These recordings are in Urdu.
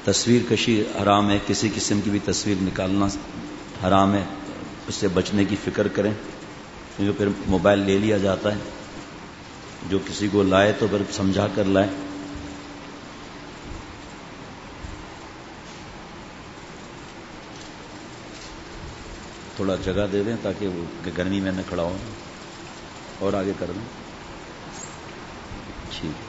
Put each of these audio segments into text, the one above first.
تصویر کشی حرام ہے، کسی قسم کی بھی تصویر نکالنا حرام ہے، اس سے بچنے کی فکر کریں، کیونکہ پھر موبائل لے لیا جاتا ہے. جو کسی کو لائے تو پھر سمجھا کر لائے. تھوڑا جگہ دے دیں تاکہ وہ گرمی میں نہ کھڑا ہو، اور آگے کر دیں. ٹھیک.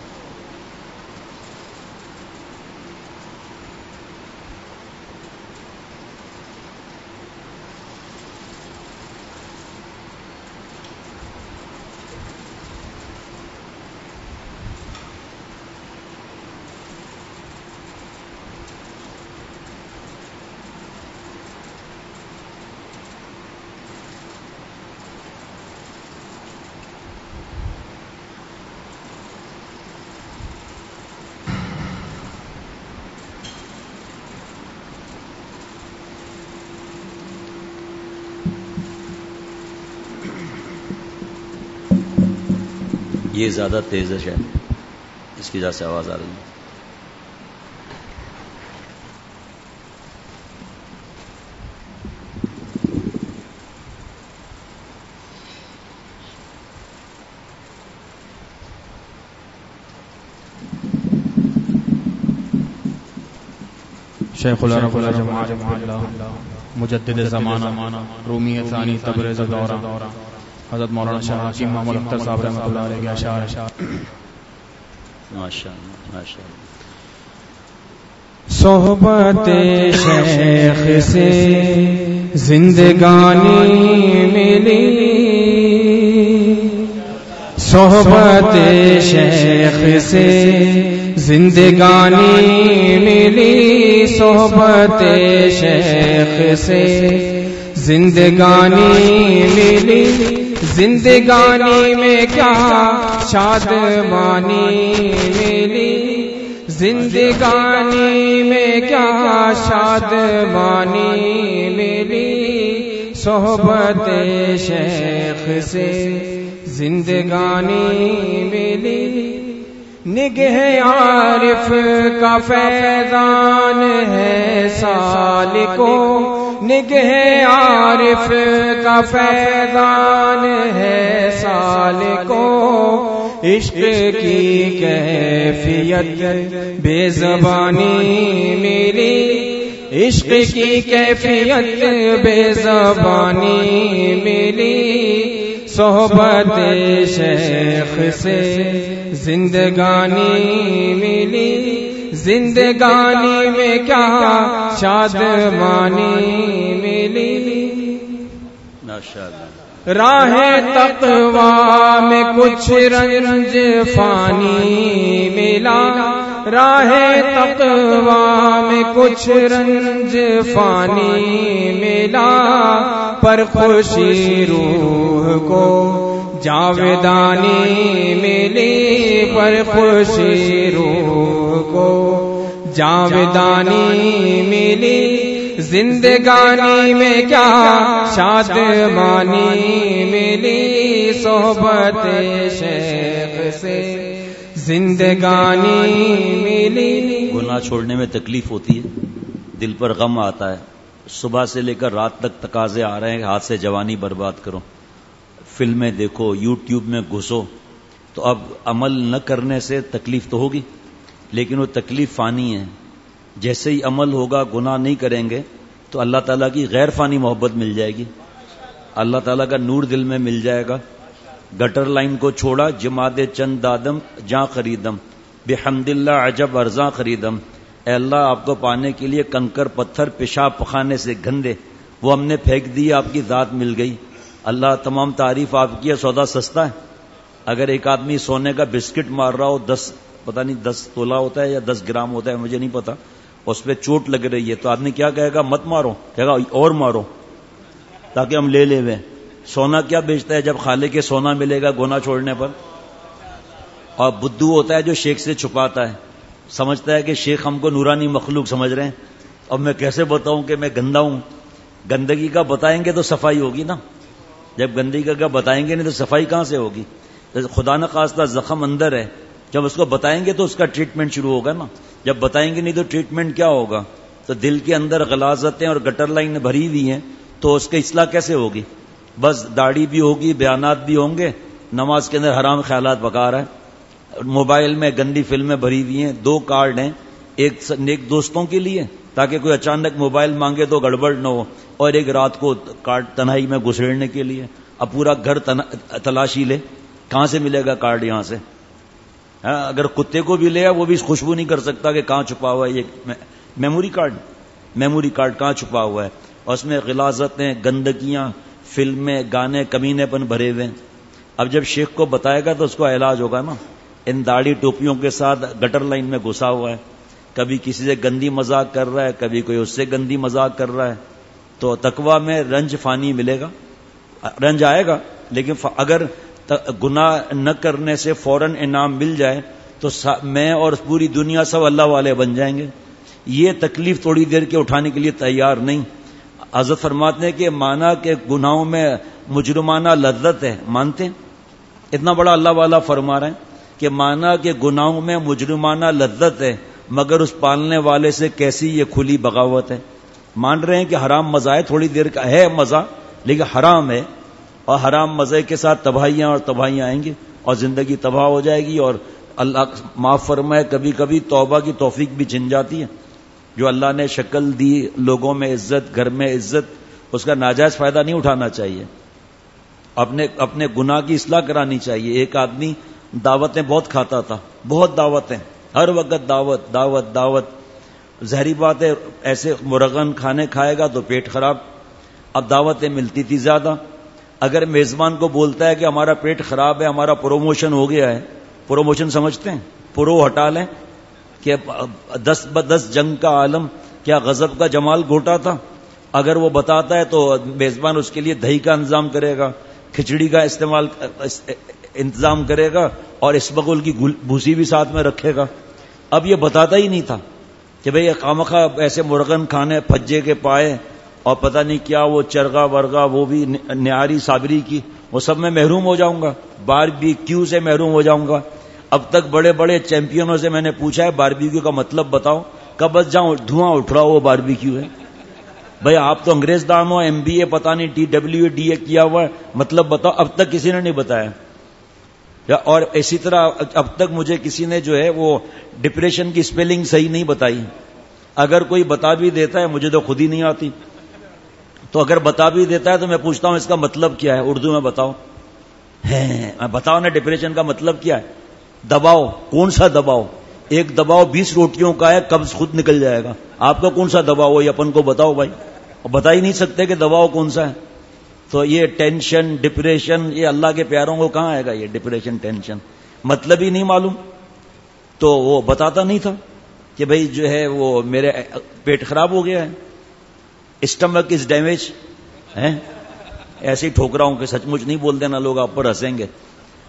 یہ زیادہ تیز ہے شاید، اس کی وجہ سے آواز آ رہی ہے. شیخ العرب جماعت مجدد زمانہ رومی ثانی تبریز دورہ حضرت مولانا شاہ حکیم محمد اختر صاحب رحمۃ اللہ علیہ کے اشعار. ماشاءاللہ ماشاءاللہ. صحبت شیخ سے زندگانی ملی، صحبت شیخ سے زندگانی ملی، صحبت شیخ سے زندگانی ملی. زندگانی میں کیا شادمانی ملی، زندگانی میں کیا شادمانی ملی، صحبت شیخ سے زندگانی ملی. نگہ عارف کا فیضان ہے سالکو، نگہ عارف کا فیضان ہے سالکو، عشق کی کیفیت بے زبانی ملی، عشق کی کیفیت بے زبانی ملی، صحبت شیخ سے زندگانی ملی. زندگانی میں کیا شادمانی ملی. راہ تقویٰ میں کچھ رنج فانی ملا، راہ تقویٰ میں کچھ رنج فانی ملا، پر خوشی روح کو جاودانی ملی، پر خوشی روح کو جاودانی ملی. زندگانی میں کیا شادمانی ملی، صحبت شیخ سے زندگانی ملی. گناہ چھوڑنے میں تکلیف ہوتی ہے، دل پر غم آتا ہے، صبح سے لے کر رات تک تقاضے آ رہے ہیں ہاتھ سے جوانی برباد کرو، فلمیں دیکھو، یوٹیوب میں گھسو. تو اب عمل نہ کرنے سے تکلیف تو ہوگی، لیکن وہ تکلیف فانی ہے. جیسے ہی عمل ہوگا، گناہ نہیں کریں گے تو اللہ تعالیٰ کی غیر فانی محبت مل جائے گی، اللہ تعالیٰ کا نور دل میں مل جائے گا. گٹر لائن کو چھوڑا، جماد چند دادم جاں خریدم، بحمد اللہ عجب ارزاں خریدم. اے اللہ، آپ کو پانے کے لیے کنکر پتھر پیشاب پخانے سے گندے وہ ہم نے پھینک دیے، آپ کی ذات مل گئی. اللہ تمام تعریف آپ کی ہے، سودا سستا ہے. اگر ایک آدمی سونے کا بسکٹ مار رہا ہو، 10 تولہ ہوتا ہے یا 10 گرام ہوتا ہے مجھے نہیں پتا، اس پہ چوٹ لگ رہی ہے تو آدمی کیا کہے گا؟ مت مارو، کہے گا اور مارو تاکہ ہم لے لے وے. سونا کیا بیچتا ہے جب خالق کے سونا ملے گا گناہ چھوڑنے پر؟ اور بدھو ہوتا ہے جو شیخ سے چھپاتا ہے، سمجھتا ہے کہ شیخ ہم کو نورانی مخلوق سمجھ رہے ہیں. اب میں کیسے بتاؤں کہ میں گندا ہوں؟ گندگی کا بتائیں گے تو صفائی ہوگی نا، جب گندگی کا بتائیں گے نہیں تو صفائی کہاں سے ہوگی؟ خدا نخواستہ زخم اندر ہے، جب اس کو بتائیں گے تو اس کا ٹریٹمنٹ شروع ہوگا نا. جب بتائیں گے نہیں تو ٹریٹمنٹ کیا ہوگا؟ تو دل کے اندر غلاظتیں اور گٹر لائن بھری ہوئی ہیں تو اس کی اصلاح کیسے ہوگی؟ بس داڑھی بھی ہوگی، بیانات بھی ہوں گے، نماز کے اندر حرام خیالات پکا رہا ہے، موبائل میں گندی فلمیں بھری ہوئی ہیں، 2 کارڈ ہیں، ایک نیک دوستوں کے لیے تاکہ کوئی اچانک موبائل مانگے تو گڑبڑ نہ ہو، اور ایک رات کو کارڈ تنہائی میں گھسیڑنے کے لیے۔ اب پورا گھر تلاشی لے، کہاں سے ملے گا کارڈ؟ یہاں سے اگر کتے کو بھی لے وہ بھی خوشبو نہیں کر سکتا کہ کہاں چھپا ہوا ہے یہ میموری کارڈ کہاں چھپا ہوا ہے، اور اس میں غلاظتیں، گندگیاں، فلمیں، گانے، کمینے پن بھرے ہوئے۔ اب جب شیخ کو بتائے گا تو اس کو علاج ہوگا نا۔ ان داڑھی ٹوپیوں کے ساتھ گٹر لائن میں گھسا ہوا ہے، کبھی کسی سے گندی مذاق کر رہا ہے، کبھی کوئی اس سے گندی مذاق کر رہا ہے، تو تقویٰ میں رنج فانی ملے گا، رنج آئے گا، لیکن اگر گناہ نہ کرنے سے فوراً انعام مل جائے تو میں اور پوری دنیا سب اللہ والے بن جائیں گے۔ یہ تکلیف تھوڑی دیر کے اٹھانے کے لیے تیار نہیں۔ حضرت فرماتے ہیں کہ مانا کہ گناہوں میں مجرمانہ لذت ہے، مانتے ہیں؟ اتنا بڑا اللہ والا فرما رہے ہیں کہ مانا کہ گناہوں میں مجرمانہ لذت ہے، مگر اس پالنے والے سے کیسی یہ کھلی بغاوت ہے۔ مان رہے ہیں کہ حرام مزہ ہے، تھوڑی دیر کا ہے مزہ لیکن حرام ہے، اور حرام مزے کے ساتھ تباہیاں اور تباہیاں آئیں گی اور زندگی تباہ ہو جائے گی، اور اللہ معاف فرمائے کبھی کبھی توبہ کی توفیق بھی چھن جاتی ہے۔ جو اللہ نے شکل دی، لوگوں میں عزت، گھر میں عزت، اس کا ناجائز فائدہ نہیں اٹھانا چاہیے، اپنے گناہ کی اصلاح کرانی چاہیے۔ ایک آدمی دعوتیں بہت کھاتا تھا، بہت دعوتیں، ہر وقت دعوت دعوت دعوت، ظاہری بات ہے ایسے مرغن کھانے کھائے گا تو پیٹ خراب۔ اب دعوتیں ملتی تھی زیادہ، اگر میزبان کو بولتا ہے کہ ہمارا پیٹ خراب ہے، ہمارا پروموشن ہو گیا ہے، پروموشن سمجھتے ہیں، پرو ہٹا لیں کہ 10 بدس جنگ کا عالم کیا غضب کا جمال گھوٹا تھا، اگر وہ بتاتا ہے تو میزبان اس کے لیے دہی کا انتظام کرے گا، کھچڑی کا انتظام کرے گا، اور اسبغل کی بھوسی بھی ساتھ میں رکھے گا۔ اب یہ بتاتا ہی نہیں تھا کہ بھئی خامخواہ ایسے مرغن کھانے پھجے کے پائے اور پتہ نہیں کیا وہ چرگا ورگا، وہ بھی نیاری صابری کی، وہ سب میں محروم ہو جاؤں گا، باربیکیو سے محروم ہو جاؤں گا۔ اب تک بڑے بڑے چیمپئنوں سے میں نے پوچھا ہے باربیکیو کا مطلب بتاؤ، کب بس جاؤں دھواں اٹھ رہا ہو وہ باربیکیو ہے۔ بھئی آپ تو انگریز دان ہو، MBA پتہ نہیں TWDA کیا ہوا ہے، مطلب بتاؤ۔ اب تک کسی نے نہیں بتایا۔ اور اسی طرح اب تک مجھے کسی نے جو ہے وہ ڈپریشن کی سپیلنگ صحیح نہیں بتائی۔ اگر کوئی بتا بھی دیتا ہے، مجھے تو خود ہی نہیں آتی، تو اگر بتا بھی دیتا ہے تو میں پوچھتا ہوں اس کا مطلب کیا ہے، اردو میں بتاؤ، بتاؤ نا ڈپریشن کا مطلب کیا ہے۔ دباؤ، کون سا دباؤ؟ ایک دباؤ 20 روٹیوں کا ہے، قبض خود نکل جائے گا۔ آپ کا کون سا دباؤ ہے، یہ اپن کو بتاؤ بھائی، بتا ہی نہیں سکتے کہ دباؤ کون سا ہے۔ تو یہ ٹینشن، ڈپریشن، یہ اللہ کے پیاروں کو کہاں آئے گا یہ ڈپریشن، ٹینشن، مطلب ہی نہیں معلوم۔ تو وہ بتاتا نہیں تھا کہ بھئی جو ہے وہ میرے پیٹ خراب ہو گیا ہے، اسٹمک از ڈیمیج ہے، ایسے ہی ٹھوک رہا ہوں کہ سچ مچ نہیں بول دینا، لوگ آپ پر ہنسیں گے۔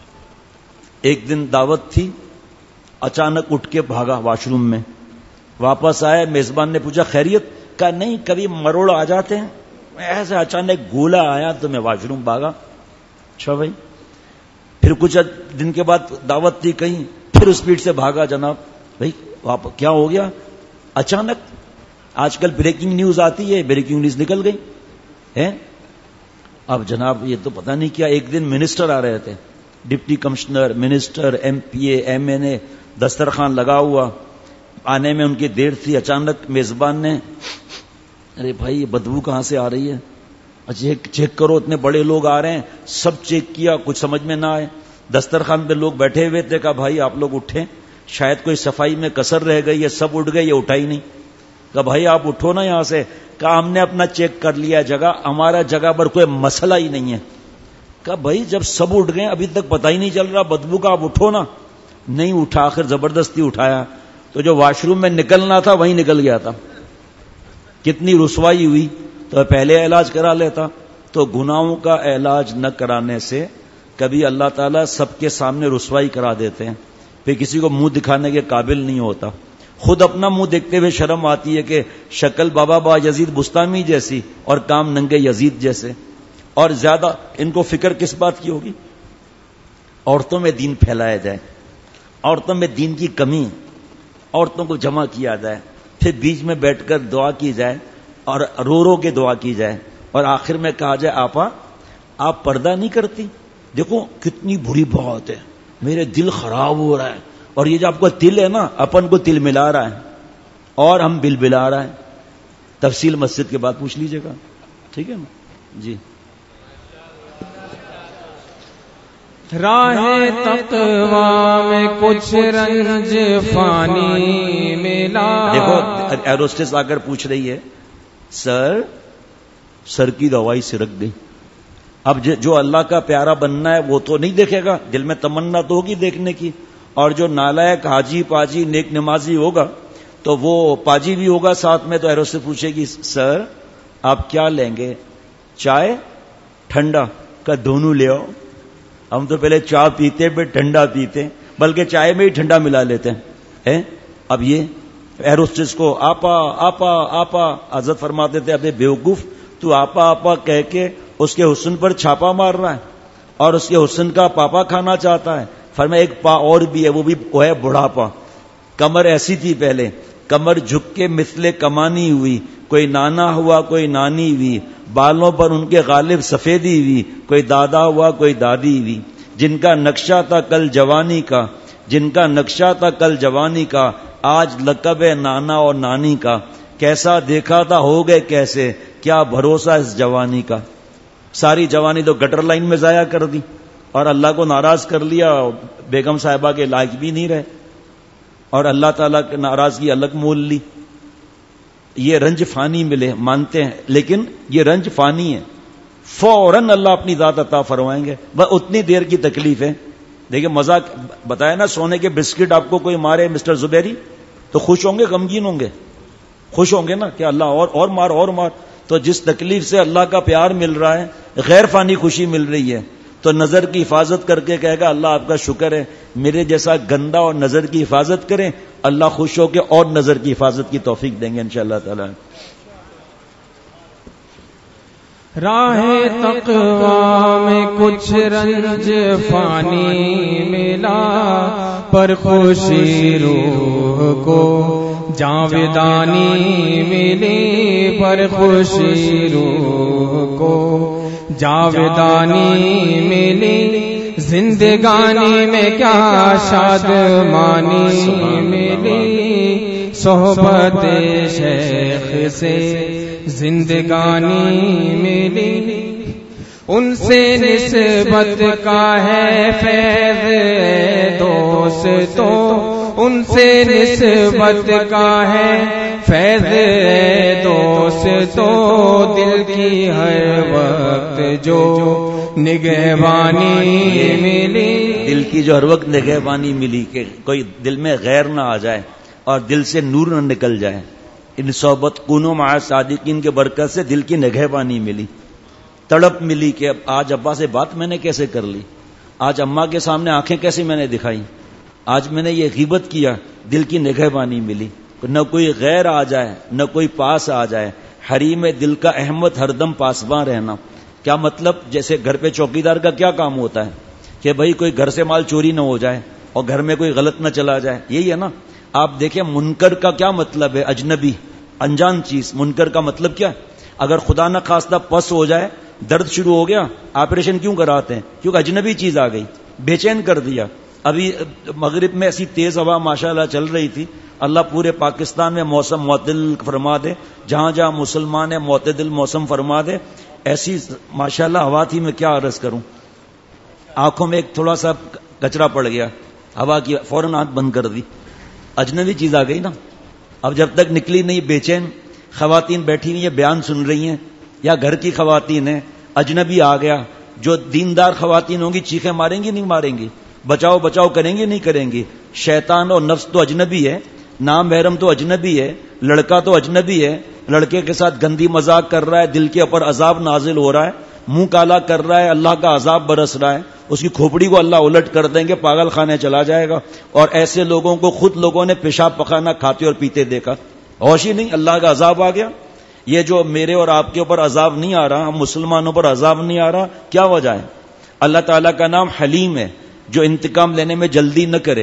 ایک دن دعوت تھی، اچانک اٹھ کے بھاگا واش روم میں، واپس آئے، میزبان نے پوچھا خیریت؟ کہا نہیں، کبھی مروڑ آ جاتے ہیں، ایسے اچانک گولا آیا تو میں واش روم بھاگا۔ اچھا بھائی، پھر کچھ دن کے بعد دعوت تھی کہیں، پھر اسپیڈ سے بھاگا جناب۔ بھائی کیا ہو گیا؟ اچانک آج کل بریکنگ نیوز آتی ہے، بریکنگ نیوز نکل گئی ہے۔ اب جناب یہ تو پتہ نہیں کیا، ایک دن منسٹر آ رہے تھے، deputy commissioner, minister, MPA، MNA، دسترخوان لگا ہوا، آنے میں ان کی دیر تھی۔ اچانک میزبان نے، ارے بھائی یہ بدبو کہاں سے آ رہی ہے؟ چیک کرو، اتنے بڑے لوگ آ رہے ہیں۔ سب چیک کیا، کچھ سمجھ میں نہ آئے۔ دسترخوان پہ لوگ بیٹھے ہوئے تھے، کہا بھائی آپ لوگ اٹھیں، شاید کوئی صفائی میں کسر رہ گئی ہے، سب اٹھ گئے، یہ اٹھا ہی نہیں۔ کہا بھائی آپ اٹھو نا یہاں سے۔ کہا ہم نے اپنا چیک کر لیا جگہ، ہمارا جگہ پر کوئی مسئلہ ہی نہیں ہے۔ کہا بھائی جب سب اٹھ گئے ابھی تک پتہ ہی نہیں چل رہا بدبو کا، آپ اٹھو نا۔ نہیں اٹھا، آخر زبردستی اٹھایا تو جو واش روم میں نکلنا تھا وہیں نکل گیا تھا۔ کتنی رسوائی ہوئی، تو پہلے علاج کرا لیتا۔ تو گناہوں کا علاج نہ کرانے سے کبھی اللہ تعالیٰ سب کے سامنے رسوائی کرا دیتے ہیں، پھر کسی کو منہ دکھانے کے قابل نہیں ہوتا۔ خود اپنا منہ دیکھتے ہوئے شرم آتی ہے کہ شکل بابا با یزید بستامی جیسی اور کام ننگے یزید جیسے، اور زیادہ ان کو فکر کس بات کی ہوگی؟ عورتوں میں دین پھیلایا جائے، عورتوں میں دین کی کمی، عورتوں کو جمع کیا جائے، پھر بیچ میں بیٹھ کر دعا کی جائے اور رو رو کے دعا کی جائے، اور آخر میں کہا جائے آپا آپ پردہ نہیں کرتی؟ دیکھو کتنی بری بات ہے، میرے دل خراب ہو رہا ہے، اور یہ جو آپ کو تل ہے نا، اپن کو تل ملا رہا ہے اور ہم بل بلا رہا ہے. تفصیل مسجد کے بعد پوچھ لیجئے گا، ٹھیک ہے نا جی. راہ تقویٰ میں کچھ رنج فانی ملا. دیکھو ایروسٹس آ کر پوچھ رہی ہے سر کی دوائی سے رکھ دیں. اب جو اللہ کا پیارا بننا ہے وہ تو نہیں دیکھے گا، دل میں تمنا تو ہوگی دیکھنے کی، اور جو نالائق حاجی پاجی نیک نمازی ہوگا تو وہ پاجی بھی ہوگا ساتھ میں. تو ایروسٹس پوچھے گی سر آپ کیا لیں گے، چائے ٹھنڈا؟ کا دونوں لے آؤ. ہم تو پہلے چائے پیتے پھر ٹھنڈا پیتے، بلکہ چائے میں ہی ٹھنڈا ملا لیتے ہیں. اب یہ ایروسٹس کو آپا آپا آپا حضرت فرماتے تھے ابے بیوقوف تو آپا آپا کہہ کے اس کے حسن پر چھاپا مار رہا ہے اور اس کے حسن کا پاپا کھانا چاہتا ہے. فرمایا ایک پا اور بھی ہے، وہ ہے بڑھاپا. کمر ایسی تھی پہلے، کمر جھک کے مثل کمانی ہوئی، کوئی نانا ہوا کوئی نانی ہوئی، بالوں پر ان کے غالب سفیدی ہوئی، کوئی دادا ہوا کوئی دادی ہوئی. جن کا نقشہ تھا کل جوانی کا، جن کا نقشہ تھا کل جوانی کا، آج لقب ہے نانا اور نانی کا. کیسا دیکھا تھا ہو گئے کیسے، کیا بھروسہ اس جوانی کا. ساری جوانی تو گٹر لائن میں ضائع کر دی اور اللہ کو ناراض کر لیا، بیگم صاحبہ کے لائق بھی نہیں رہے اور اللہ تعالیٰ کی ناراضگی الگ مول لی. یہ رنج فانی ملے مانتے ہیں، لیکن یہ رنج فانی ہے، فوراً اللہ اپنی ذات عطا فرمائیں گے، بس اتنی دیر کی تکلیف ہے. دیکھیں مزاق بتایا نا، سونے کے بسکٹ آپ کو کوئی مارے مسٹر زبیری تو خوش ہوں گے غمگین ہوں گے؟ خوش ہوں گے نا کہ اللہ اور مار اور مار. تو جس تکلیف سے اللہ کا پیار مل رہا ہے، غیر فانی خوشی مل رہی ہے، تو نظر کی حفاظت کر کے کہے گا اللہ آپ کا شکر ہے، میرے جیسا گندا اور نظر کی حفاظت کریں، اللہ خوش ہو کے اور نظر کی حفاظت کی توفیق دیں گے انشاءاللہ تعالی. راہ تقویٰ میں کچھ رنج فانی ملا، پر خوشی روح کو جاودانی ملی، پر خوشی روح کو جاودانی ملی. زندگانی میں کیا شادمانی ملی، صحبت شیخ سے زندگانی ملی. ان سے نسبت کا ہے فیض دوستو، ان سے نسبت کا ہے فیض دوستو. دل کی ہر وقت جو نگہبانی ملی، دل کی جو ہر وقت نگہبانی ملی کہ کوئی دل میں غیر نہ آ جائے اور دل سے نور نہ نکل جائے. ان صحبت کونو مع صادقین کے برکت سے دل کی نگہبانی ملی، تڑپ ملی کہ آج ابا سے بات میں نے کیسے کر لی، آج اماں کے سامنے آنکھیں کیسے میں نے دکھائی، آج میں نے یہ غیبت کیا. دل کی نگہبانی ملی، نہ کوئی غیر آ جائے نہ کوئی پاس آ جائے. حریم دل کا احمد ہر دم پاسباں رہنا. کیا مطلب؟ جیسے گھر پہ چوکیدار کا کیا کام ہوتا ہے کہ بھائی کوئی گھر سے مال چوری نہ ہو جائے اور گھر میں کوئی غلط نہ چلا جائے، یہی ہے نا. آپ دیکھیں منکر کا کیا مطلب ہے؟ اجنبی، انجان چیز. منکر کا مطلب کیا؟ اگر خدا نہ خواستہ پس ہو جائے، درد شروع ہو گیا، آپریشن کیوں کراتے ہیں؟ کیونکہ اجنبی چیز آ گئی، بے چین کر دیا. ابھی مغرب میں ایسی تیز ہوا ماشاءاللہ چل رہی تھی. اللہ پورے پاکستان میں موسم معتدل فرما دے، جہاں جہاں مسلمان ہے معتدل موسم فرما دے. ایسی ماشاءاللہ ہوا تھی، میں کیا عرض کروں. آنکھوں میں ایک تھوڑا سا کچرا پڑ گیا، ہوا کی فوراً آنکھ بند کر دی. اجنبی چیز آ گئی نا. اب جب تک نکلی نہیں، بے چین خواتین بیٹھی ہوئی ہیں، بیان سن رہی ہیں، یا گھر کی خواتین ہیں، اجنبی آ گیا. جو دیندار خواتین ہوں گی چیخیں ماریں گی نہیں ماریں گی، بچاؤ بچاؤ کریں گی نہیں کریں گی. شیطان اور نفس تو اجنبی ہے، نام محرم تو اجنبی ہے، لڑکا تو اجنبی ہے، لڑکے کے ساتھ گندی مذاق کر رہا ہے، دل کے اوپر عذاب نازل ہو رہا ہے، منہ کالا کر رہا ہے، اللہ کا عذاب برس رہا ہے، اس کی کھوپڑی کو اللہ الٹ کر دیں گے، پاگل خانے چلا جائے گا. اور ایسے لوگوں کو خود لوگوں نے پیشاب پخانا کھاتے اور پیتے دیکھا، ہوش ہی نہیں، اللہ کا عذاب آ گیا. یہ جو میرے اور آپ کے اوپر عذاب نہیں آ رہا، ہم مسلمانوں پر عذاب نہیں آ رہا، کیا وجہ ہے؟ اللہ تعالیٰ کا نام حلیم ہے، جو انتقام لینے میں جلدی نہ کرے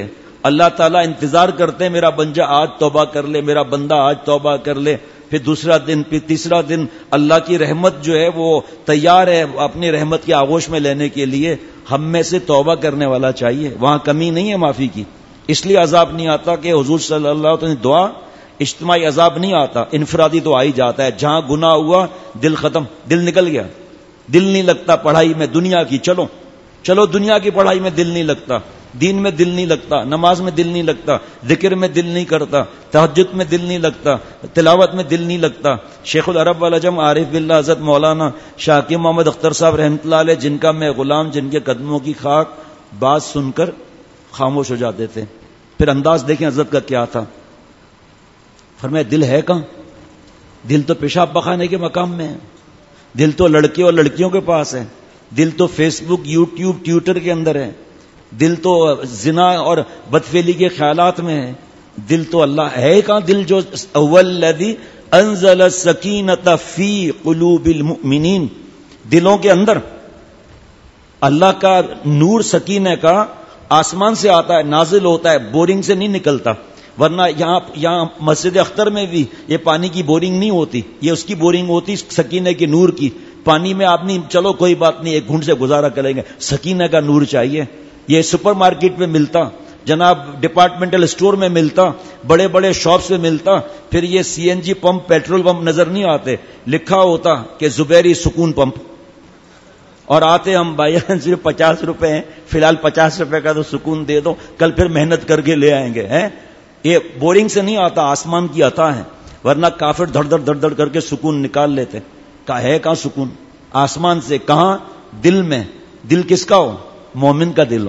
اللہ تعالیٰ انتظار کرتے ہیں میرا بندہ آج توبہ کر لے، میرا بندہ آج توبہ کر لے. پھر دوسرا دن، پھر تیسرا دن، اللہ کی رحمت جو ہے وہ تیار ہے اپنی رحمت کی آغوش میں لینے کے لیے. ہم میں سے توبہ کرنے والا چاہیے، وہاں کمی نہیں ہے معافی کی. اس لیے عذاب نہیں آتا کہ حضور صلی اللہ علیہ وسلم دعا، اجتماعی عذاب نہیں آتا، انفرادی تو آ ہی جاتا ہے. جہاں گناہ ہوا دل ختم، دل نکل گیا، دل نہیں لگتا پڑھائی میں دنیا کی. چلو دنیا کی پڑھائی میں دل نہیں لگتا، دین میں دل نہیں لگتا، نماز میں دل نہیں لگتا، ذکر میں دل نہیں کرتا، تہجد میں دل نہیں لگتا، تلاوت میں دل نہیں لگتا. شیخ العرب والعجم عارف باللہ حضرت مولانا شاہ حکیم محمد اختر صاحب رحمۃ اللہ علیہ، جن کا میں غلام، جن کے قدموں کی خاک، بات سن کر خاموش ہو جاتے تھے. پھر انداز دیکھیں حضرت کا کیا تھا. فرمایا دل ہے کہاں؟ دل تو پیشاب پخانے کے مقام میں ہے، دل تو لڑکے اور لڑکیوں کے پاس ہے، دل تو فیس بک، یوٹیوب، ٹویٹر کے اندر ہے، دل تو زنا اور بدفعلی کے خیالات میں ہے. دل تو اللہ ہے کہاں؟ دل جو اول الذی انزل السکینۃ فی قلوب المؤمنین، دلوں کے اندر اللہ کا نور سکینہ کا آسمان سے آتا ہے، نازل ہوتا ہے، بورنگ سے نہیں نکلتا. ورنہ یہاں مسجد اختر میں بھی یہ پانی کی بورنگ نہیں ہوتی، یہ اس کی بورنگ ہوتی سکینہ کے نور کی. پانی میں آپ نہیں، چلو کوئی بات نہیں، ایک گھونٹ سے گزارا کریں گے، سکینہ کا نور چاہیے. یہ سپر مارکیٹ میں ملتا جناب، ڈپارٹمنٹل اسٹور میں ملتا، بڑے بڑے شاپس میں ملتا. پھر یہ C N G pump, petrol pump نظر نہیں آتے، لکھا ہوتا کہ زبیری سکون پمپ. اور آتے ہم بھائی صرف 50 روپے ہیں، فی الحال 50 روپے کا تو سکون دے دو، کل پھر محنت کر کے لے آئیں گے. یہ بورنگ سے نہیں آتا، آسمان کی عطا ہے. ورنہ کافر دھڑ دھڑ کر کے سکون نکال لیتے. ہے کہاں سکون؟ آسمان سے. کہاں؟ دل میں. دل کس کا ہو؟ مومن کا دل ہو.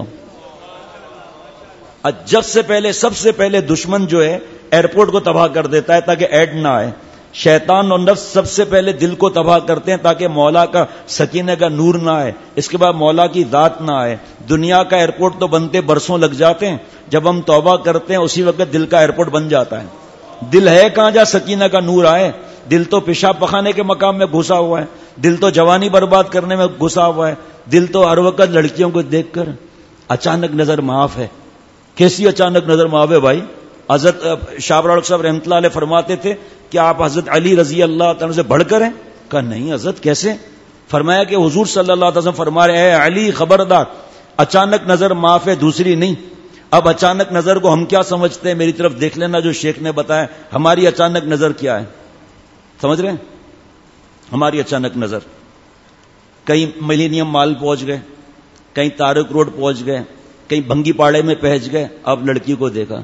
جب سے پہلے، سب سے پہلے دشمن جو ہے ایئرپورٹ کو تباہ کر دیتا ہے تاکہ ایڈ نہ آئے. شیطان اور نفس سب سے پہلے دل کو تباہ کرتے ہیں تاکہ مولا کا سکینہ کا نور نہ آئے، اس کے بعد مولا کی ذات نہ آئے. دنیا کا ایئرپورٹ تو بنتے برسوں لگ جاتے ہیں، جب ہم توبہ کرتے ہیں اسی وقت دل کا ایئرپورٹ بن جاتا ہے. دل ہے کہاں جہاں سکینہ کا نور آئے؟ دل تو پیشاب پخانے کے مقام میں گھسا ہوا ہے، دل تو جوانی برباد کرنے میں گھسا ہوا ہے، دل تو ہر وقت لڑکیوں کو دیکھ کر اچانک نظر معاف ہے. کیسی اچانک نظر معاف ہے بھائی؟ حضرت شاہ ابراہیم صاحب رحمۃ اللہ علیہ فرماتے تھے کہ آپ حضرت علی رضی اللہ تعالیٰ سے بڑھ کر ہیں؟ کہا نہیں حضرت، کیسے؟ فرمایا کہ حضور صلی اللہ علیہ وسلم فرما رہے ہیں علی خبردار، اچانک نظر معاف ہے، دوسری نہیں. اب اچانک نظر کو ہم کیا سمجھتے ہیں؟ میری طرف دیکھ لینا جو شیخ نے بتایا. ہماری اچانک نظر کیا ہے سمجھ رہے ہیں؟ ہماری اچانک نظر کہیں ملینیم مال پہنچ گئے، کہیں تارک روڈ پہنچ گئے، کہیں بھنگی پاڑے میں پہنچ گئے. اب لڑکی کو دیکھا،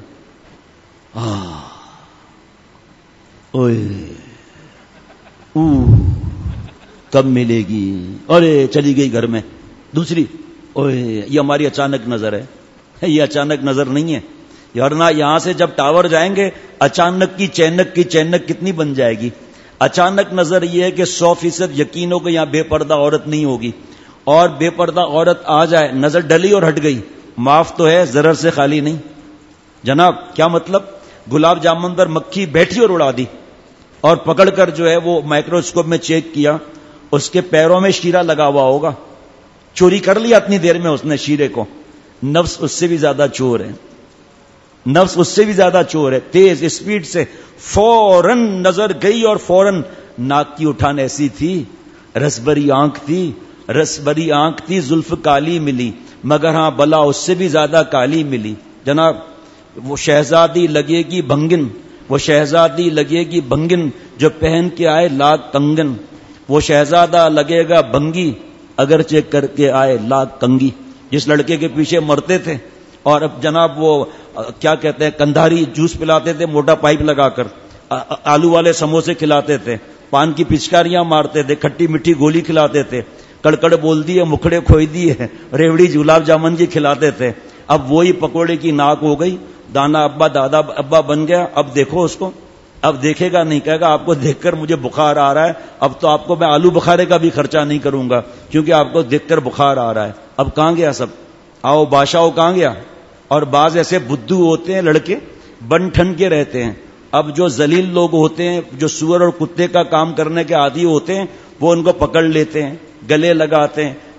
کب ملے گی؟ ارے چلی گئی گھر میں. دوسری، یہ ہماری اچانک نظر ہے. یہ اچانک نظر نہیں ہے، ورنہ یہاں سے جب ٹاور جائیں گے اچانک کی چینک کتنی بن جائے گی. اچانک نظر یہ ہے کہ 100% یقین ہو کہ یہاں بے پردہ عورت نہیں ہوگی، اور بے پردہ عورت آ جائے، نظر ڈلی اور ہٹ گئی، معاف تو ہے، ضرر سے خالی نہیں. جناب کیا مطلب؟ گلاب جامن پر مکھی بیٹھی اور اڑا دی، اور پکڑ کر جو ہے وہ مائکروسکوپ میں چیک کیا، اس کے پیروں میں شیرہ لگا ہوا ہوگا. چوری کر لیا اتنی دیر میں اس نے شیرے کو. نفس اس سے بھی زیادہ چور ہے، نفس اس سے بھی زیادہ چور ہے. تیز اسپیڈ سے فوراً نظر گئی، اور فوراً ناک کی اٹھان ایسی تھی، رس بری آنکھ تھی، زلف کالی ملی، مگر ہاں بلا اس سے بھی زیادہ کالی ملی. جناب وہ شہزادی لگے گی بھنگن، وہ شہزادی لگے گی بھنگن، جو پہن کے آئے لاکھ کنگن. وہ شہزادہ لگے گا بھنگی، اگرچہ کر کے آئے لاکھ کنگی. جس لڑکے کے پیچھے مرتے تھے، اور اب جناب وہ کیا کہتے ہیں، کندھاری جوس پلاتے تھے موٹا پائپ لگا کر، آلو والے سموسے کھلاتے تھے، پان کی پچکاریاں مارتے تھے، کھٹی میٹھی گولی کھلاتے تھے، کڑکڑ بول دیے، مکھڑے کھوئی دیے، ریوڑی گلاب جامن کی کھلاتے تھے. اب وہی پکوڑے کی ناک ہو گئی، دانا ابا دادا ابا بن گیا. اب دیکھو اس کو، اب دیکھے گا نہیں، کہے گا آپ کو دیکھ کر مجھے بخار آ رہا ہے، اب تو آپ کو میں آلو بخارے کا بھی خرچہ نہیں کروں گا کیونکہ آپ کو دیکھ کر بخار آ رہا ہے. اب کہاں گیا سب؟ آؤ بادشاہ کہاں گیا؟ اور بعض ایسے بدھو ہوتے ہیں لڑکے، بن ٹھن کے رہتے ہیں. اب جو ذلیل لوگ ہوتے ہیں، جو سور اور کتے کا کام کرنے کے عادی ہوتے ہیں، وہ ان کو پکڑ لیتے ہیں، گلے لگاتے ہیں،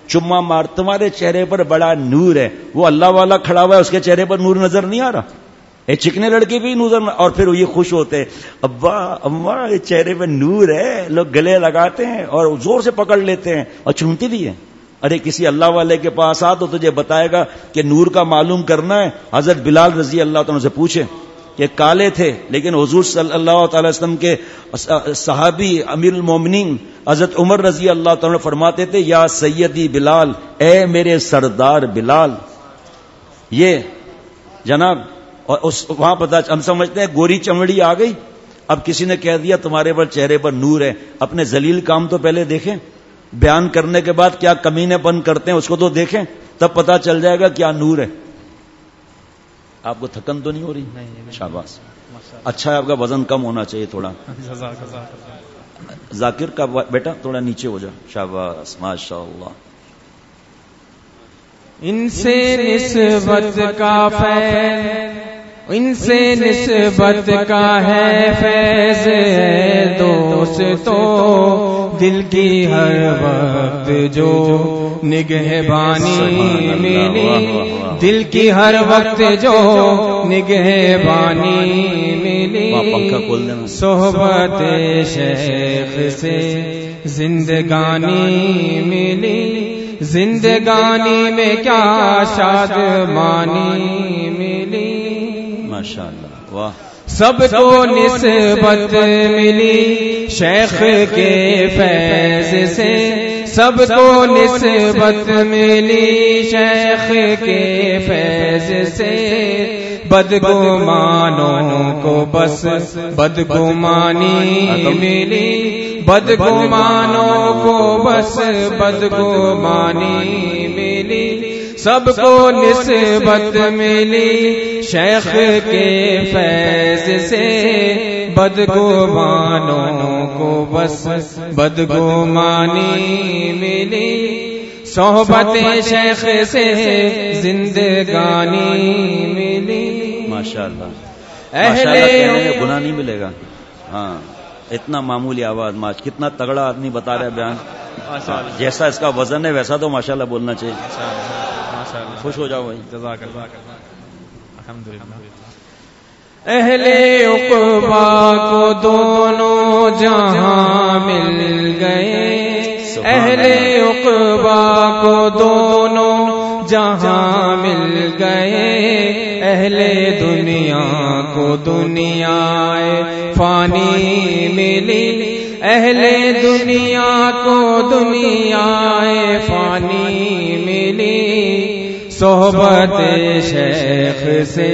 چما مار, تمہارے چہرے پر بڑا نور ہے. وہ اللہ والا کھڑا ہوا ہے, اس کے چہرے پر نور نظر نہیں آ رہا. یہ چکنے لڑکے بھی نور, اور پھر یہ خوش ہوتے ہیں, ابا اماں یہ چہرے پہ نور ہے. لوگ گلے لگاتے ہیں اور زور سے پکڑ لیتے ہیں اور چومتے بھی ہیں. ارے کسی اللہ والے کے پاس آ تو تجھے بتائے گا کہ نور کا معلوم کرنا ہے. حضرت بلال رضی اللہ تعالیٰ سے پوچھے کہ کالے تھے, لیکن حضور صلی اللہ تعالی وسلم کے صحابی امیر المومنین حضرت عمر رضی اللہ تعالیٰ فرماتے تھے, یا سیدی بلال, اے میرے سردار بلال. یہ جناب, اور وہاں پتہ ہم سمجھتے ہیں گوری چمڑی آ گئی. اب کسی نے کہہ دیا تمہارے پر چہرے پر نور ہے. اپنے ذلیل کام تو پہلے دیکھیں, بیان کرنے کے بعد کیا کمینے پن کرتے ہیں اس کو تو دیکھیں, تب پتہ چل جائے گا کیا نور ہے. آپ کو تھکن تو نہیں ہو رہی؟ شاباش, اچھا ہے. آپ کا وزن کم ہونا چاہیے تھوڑا. ذاکر کا بیٹا تھوڑا نیچے ہو جا. شاباش, ماشاء اللہ. ان سے نسبت کا فیض, ان سے نسبت کا ہے فیض دوستو, دل کی ہر وقت جو نگہبانی ملی, دل کی ہر وقت جو نگہبانی ملی, صحبت شیخ سے زندگانی ملی, زندگانی میں کیا شادمانی ملی. ماشاءاللہ, واہ. سب کو نسبت ملی شیخ کے فیض سے, سب کو نسبت ملی شیخ کے فیض سے, بدگمانوں کو بس بدگمانی ملی, بدگمانوں کو بس بدگمانی ملی, سب کو نسبت ملی شیخ کے فیض سے, بدگمانوں کو بس بدگمانی ملی, صحبت شیخ سے زندگانی ملی. ماشاءاللہ, ماشاءاللہ, گناہ نہیں ملے گا. ہاں, اتنا معمولی آواز, ماش کتنا تگڑا آدمی بتا رہا ہے بیان. جیسا اس کا وزن ہے ویسا تو ماشاءاللہ بولنا چاہیے. خوش ہو جاؤ بھائی. جزاک اللہ. الحمدللہ. اہل عقبہ کو دونوں جہاں مل گئے, اہل عقبہ کو دونوں جہاں مل گئے, اہل دنیا کو دنیا فانی ملی, اہل دنیا کو دنیا فانی ملی, صحبت شیخ سے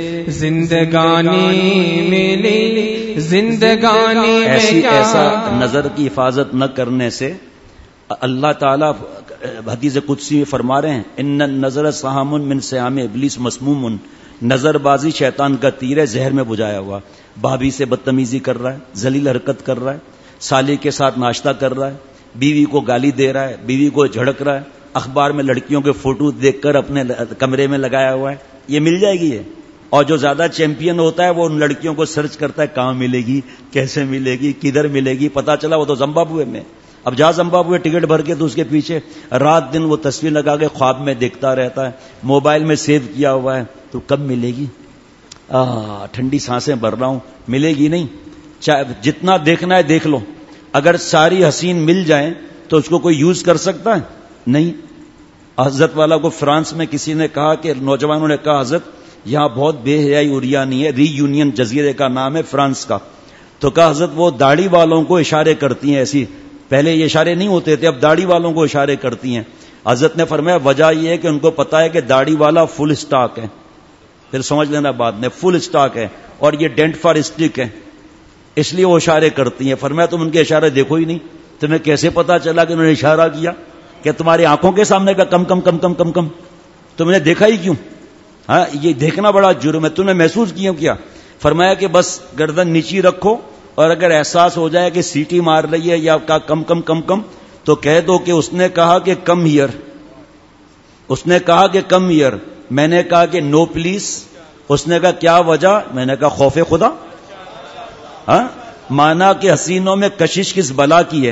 زندگانی ملی, زندگانی میں ایسا نظر کی حفاظت نہ کرنے سے اللہ تعالیٰ حدیث قدسی فرما رہے ہیں, ان النظر سہام من سہام ابلیس مسموم, نظر بازی شیطان کا تیر ہے, زہر میں بجھایا ہوا. بھابھی سے بدتمیزی کر رہا ہے, ذلیل حرکت کر رہا ہے, سالی کے ساتھ ناشتہ کر رہا ہے, بیوی کو گالی دے رہا ہے, بیوی کو جھڑک رہا ہے, اخبار میں لڑکیوں کے فوٹو دیکھ کر اپنے کمرے میں لگایا ہوا ہے. یہ مل جائے گی یہ. اور جو زیادہ چیمپئن ہوتا ہے وہ ان لڑکیوں کو سرچ کرتا ہے, کہاں ملے گی, کیسے ملے گی, کدھر ملے گی. پتا چلا وہ تو زمبابوے میں. اب جا زمبابوے ٹکٹ بھر کے تو اس کے پیچھے رات دن وہ تصویر لگا کے خواب میں دیکھتا رہتا ہے, موبائل میں سیو کیا ہوا ہے. تو کب ملے گی؟ ٹھنڈی سانسیں بھر رہا ہوں, ملے گی نہیں. جتنا دیکھنا ہے دیکھ لو. اگر ساری حسین مل جائیں تو اس کو کوئی یوز کر سکتا ہے؟ نہیں. حضرت والا کو فرانس میں کسی نے کہا کہ نوجوانوں نے کہا حضرت یہاں بہت بے حیائی اریانی ہے, ری یونین جزیرے کا نام ہے فرانس کا. تو کہا حضرت وہ داڑھی والوں کو اشارے کرتی ہیں ایسی, پہلے یہ اشارے نہیں ہوتے تھے, اب داڑھی والوں کو اشارے کرتی ہیں. حضرت نے فرمایا وجہ یہ ہے کہ ان کو پتا ہے کہ داڑھی والا فل اسٹاک ہے. پھر سمجھ لینا بعد میں, فل اسٹاک ہے اور یہ ڈینٹ فار اسٹک ہے, اس لیے وہ اشارے کرتی ہیں. فرمایا تم ان کے اشارے دیکھو ہی نہیں, تمہیں کیسے پتا چلا کہ انہوں نے اشارہ کیا؟ کہ تمہاری آنکھوں کے سامنے کا کم کم کم کم کم کم, تم نے دیکھا ہی کیوں؟ ہاں, یہ دیکھنا بڑا جرم ہے. تم نے محسوس کیا؟ فرمایا کہ بس گردن نیچی رکھو, اور اگر احساس ہو جائے کہ سیٹی مار رہی ہے یا کم کم کم کم, تو کہہ دو کہ اس نے کہا کہ کم ہیئر, اس نے کہا کہ کم ہیئر. میں نے کہا کہ نو پلیز. اس نے کہا کیا وجہ؟ میں نے کہا خوف خدا. ہاں, مانا کہ حسینوں میں کشش کس بلا کی ہے؟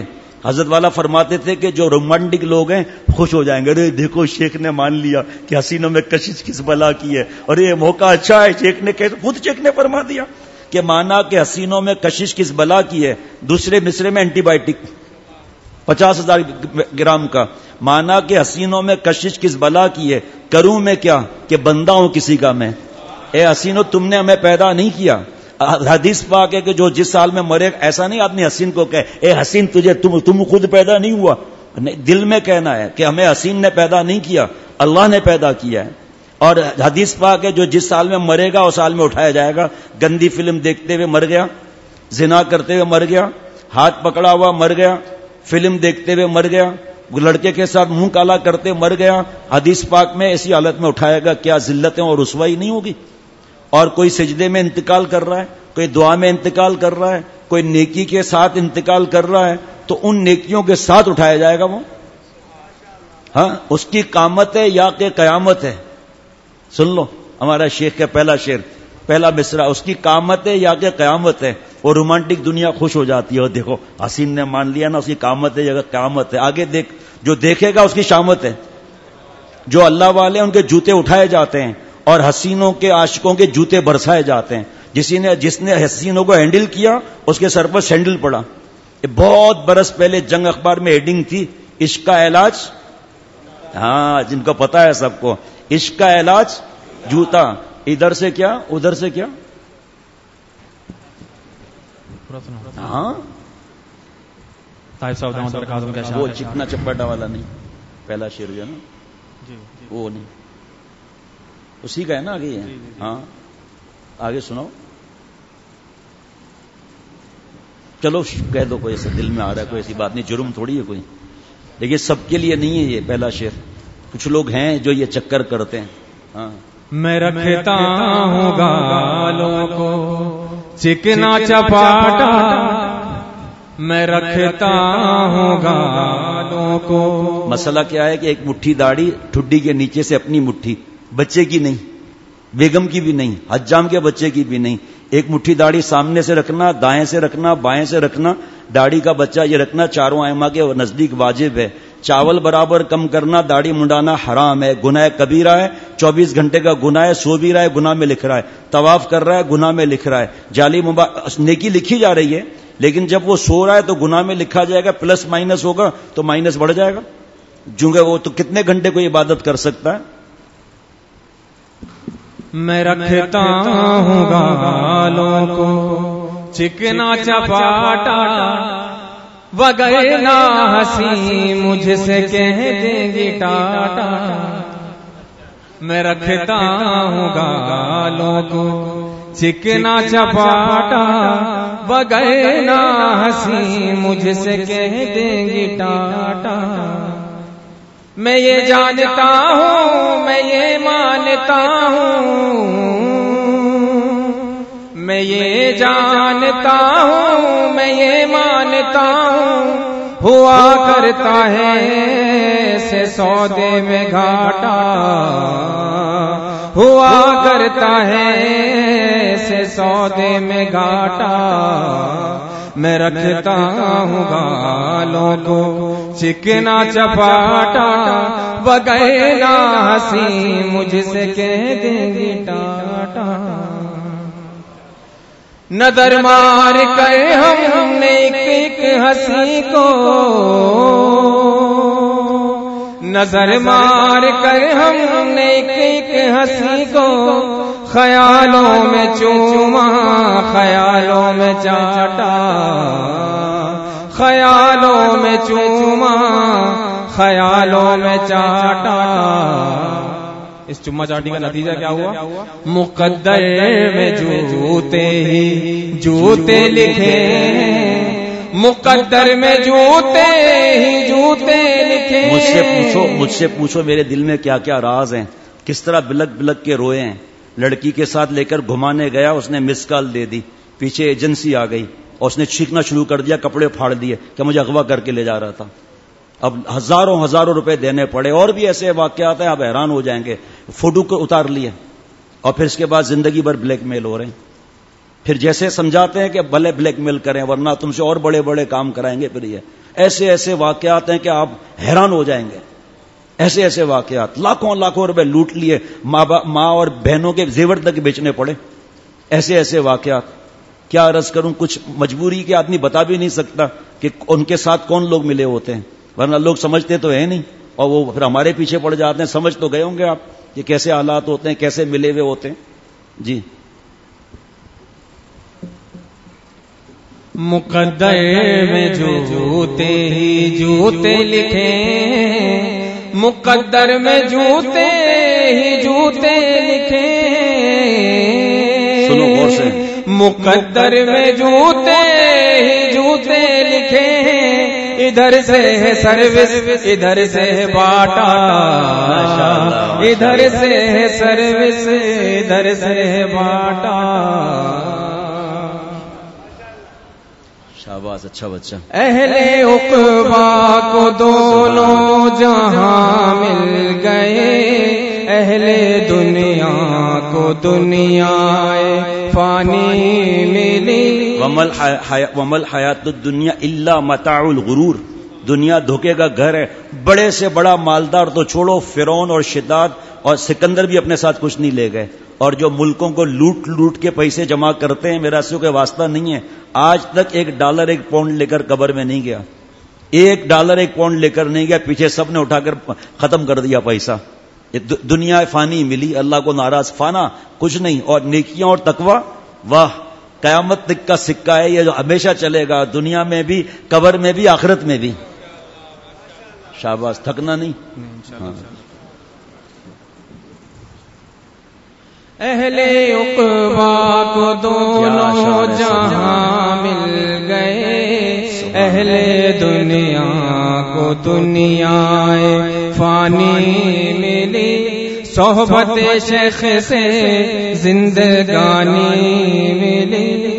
حضرت والا فرماتے تھے کہ جو رومانٹک لوگ ہیں خوش ہو جائیں گے، ارے دیکھو شیخ نے مان لیا کہ حسینوں میں کشش کس بلا کی ہے، اور یہ موقع اچھا ہے، شیخ نے خود شیخ نے فرما دیا کہ مانا کہ حسینوں میں کشش کس بلا کی ہے، دوسرے مصرے میں اینٹی بائیوٹک 50,000 گرام کا، مانا کہ حسینوں میں کشش کس بلا کی ہے، کروں میں کیا کہ بندہ ہوں کسی کا میں، اے حسینوں تم نے ہمیں پیدا نہیں کیا۔ حدیث پاک ہے کہ جو جس سال میں مرے، ایسا نہیں آدمی حسین کو کہے اے حسین تجھے تم خود پیدا نہیں ہوا، دل میں کہنا ہے کہ ہمیں حسین نے پیدا نہیں کیا، اللہ نے پیدا کیا ہے۔ اور حدیث پاک ہے جو جس سال میں مرے گا اس سال میں اٹھایا جائے گا۔ گندی فلم دیکھتے ہوئے مر گیا، زنا کرتے ہوئے مر گیا، ہاتھ پکڑا ہوا مر گیا، فلم دیکھتے ہوئے مر گیا، لڑکے کے ساتھ منہ کالا کرتے مر گیا، حدیث پاک میں ایسی حالت میں اٹھائے گا، کیا ذلتیں اور رسوائی نہیں ہوگی؟ اور کوئی سجدے میں انتقال کر رہا ہے، کوئی دعا میں انتقال کر رہا ہے، کوئی نیکی کے ساتھ انتقال کر رہا ہے، تو ان نیکیوں کے ساتھ اٹھایا جائے گا وہ، ہاں اس کی قامت ہے یا کہ قیامت ہے؟ سن لو ہمارا شیخ کا پہلا شعر، پہلا مصرع، اس کی قامت ہے یا کہ قیامت ہے؟ وہ رومانٹک دنیا خوش ہو جاتی ہے، اور دیکھو حسین نے مان لیا نا، اس کی قامت ہے یا قیامت ہے؟ آگے دیکھ، جو دیکھے گا اس کی شامت ہے۔ جو اللہ والے ان کے جوتے اٹھائے جاتے ہیں اور حسینوں کے عاشقوں کے جوتے برسائے جاتے ہیں۔ جس نے حسینوں کو ہینڈل کیا اس کے سر پر سینڈل پڑا۔ بہت برس پہلے جنگ اخبار میں ہیڈنگ تھی، عشق کا علاج، ہاں جن کو پتا ہے سب کو، عشق کا علاج جوتا، ادھر سے کیا ادھر سے کیا، ہاں وہ چکنا چپاٹا والا نہیں، پہلا شعر جو ہے نا وہ نہیں، اسی کا ہے نا آگے ہے، ہاں آگے سناؤ، چلو کہہ دو، کوئی ایسا دل میں آ رہا ہے، کوئی ایسی بات نہیں، جرم تھوڑی ہے کوئی، لیکن سب کے لیے نہیں ہے یہ پہلا شعر، کچھ لوگ ہیں جو یہ چکر کرتے ہیں۔ ہاں میں رکھتا ہوں گالوں کو چکنا چپاٹا، میں رکھتا ہوں گالوں کو۔ مسئلہ کیا ہے کہ ایک مٹھی داڑھی ٹھڈی کے نیچے سے اپنی مٹھی، بچے کی نہیں، بیگم کی بھی نہیں، حجام کے بچے کی بھی نہیں، ایک مٹھی داڑھی سامنے سے رکھنا، دائیں سے رکھنا، بائیں سے رکھنا، داڑھی کا بچہ یہ رکھنا چاروں ائمہ کے نزدیک واجب ہے۔ چاول برابر کم کرنا، داڑھی منڈانا حرام ہے، گناہ کبیرہ ہے، 24 گھنٹے کا گناہ ہے، سو بھی رہا ہے گناہ میں لکھ رہا ہے، طواف کر رہا ہے گناہ میں لکھ رہا ہے، جعلی نیکی لکھی جا رہی ہے، لیکن جب وہ سو رہا ہے تو گناہ میں لکھا جائے گا، پلس مائنس ہوگا تو مائنس بڑھ جائے گا، چونکہ وہ تو کتنے گھنٹے کوئی عبادت کر سکتا ہے۔ میں رکھتا ہوں گالوں کو چکنا چپاٹا، وگرنہ ہنسی مجھ سے کہہ دیں گی ٹاٹا۔ میں رکھتا ہوں گالوں کو چکنا چپاٹا، وگرنہ ہنسی مجھ سے کہہ دیں گی ٹاٹا۔ میں یہ جانتا ہوں، میں یہ مانتا ہوں، میں یہ جانتا ہوں، میں یہ مانتا ہوں، ہوا کرتا ہے سے سودے میں گھاٹا، ہوا کرتا ہے سے سودے میں گھاٹا۔ میں رکھتا ہوں گالوں کو چکنا چپاٹا، وگرنہ ہنسی مجھ سے کہہ دیں گی ٹاٹا۔ نظر مار کر ہم نے ایک ہنسی کو، نظر مار کر ہم نے ایک ہنسی کو، خیالوں میں چوما خیالوں میں چاٹا، خیالوں میں چوما خیالوں میں چاٹا۔ اس چما چاٹی کا نتیجہ کیا ہوا؟ مقدر میں جوتے ہی جوتے لکھے، مقدر میں جوتے ہی جوتے لکھے۔ مجھ سے پوچھو میرے دل میں کیا کیا راز ہیں، کس طرح بلک بلک کے روئے ہیں۔ لڑکی کے ساتھ لے کر گھمانے گیا، اس نے مس کال دے دی، پیچھے ایجنسی آ گئی اور اس نے چیخنا شروع کر دیا، کپڑے پھاڑ دیے کہ مجھے اغوا کر کے لے جا رہا تھا۔ اب ہزاروں روپے دینے پڑے، اور بھی ایسے واقعات ہیں آپ حیران ہو جائیں گے۔ فوٹو کو اتار لیے اور پھر اس کے بعد زندگی بھر بلیک میل ہو رہے ہیں، پھر جیسے سمجھاتے ہیں کہ بھلے بلیک میل کریں ورنہ تم سے اور بڑے بڑے کام کرائیں گے، پھر یہ ایسے ایسے واقعات ہیں کہ آپ حیران ہو جائیں گے. ایسے ایسے واقعات, لاکھوں لاکھوں روپے لوٹ لیے, ماں اور بہنوں کے زیور تک بیچنے پڑے. ایسے ایسے واقعات کیا عرض کروں, کچھ مجبوری کے آدمی بتا بھی نہیں سکتا کہ ان کے ساتھ کون لوگ ملے ہوتے ہیں, ورنہ لوگ سمجھتے تو ہے نہیں, اور وہ پھر ہمارے پیچھے پڑ جاتے ہیں. سمجھ تو گئے ہوں گے آپ کہ کیسے حالات ہوتے ہیں, کیسے ملے ہوئے ہوتے ہیں. جی مقدر میں جوتے ہی جوتے لکھے, مقدر میں جوتے ہی جوتے لکھے, سنو غور سے, مقدر میں جوتے ہی جوتے لکھے, ادھر سے ہے سروس ادھر سے ہے باٹا, ادھر سے ہے سروس ادھر سے ہے باٹا. شاباش, اچھا بچہ. اہل عقبا کو دونوں جہاں مل گئے, اہل دنیا کو دنیا فانی ملی. ومل حیات الدنیا الا متاع الغرور, دنیا دھوکے کا گھر ہے. بڑے سے بڑا مالدار تو چھوڑو, فرعون اور شداد اور سکندر بھی اپنے ساتھ کچھ نہیں لے گئے. اور جو ملکوں کو لوٹ لوٹ کے پیسے جمع کرتے ہیں, میرا سو کے واسطہ نہیں ہے, آج تک $1 1 پاؤنڈ لے کر قبر میں نہیں گیا. $1 1 پاؤنڈ لے کر نہیں گیا, پیچھے سب نے اٹھا کر ختم کر دیا پیسہ. دنیا فانی ملی, اللہ کو ناراض, فانا کچھ نہیں. اور نیکیاں اور تقوی, واہ, قیامت تک کا سکہ ہے یہ, جو ہمیشہ چلے گا, دنیا میں بھی, قبر میں بھی, آخرت میں بھی. شاباش, تھکنا نہیں. اہل عقبا کو دونوں جہاں مل گئے, اہل دنیا کو دنیا فانی ملی. صحبت شیخ سے زندگانی ملی.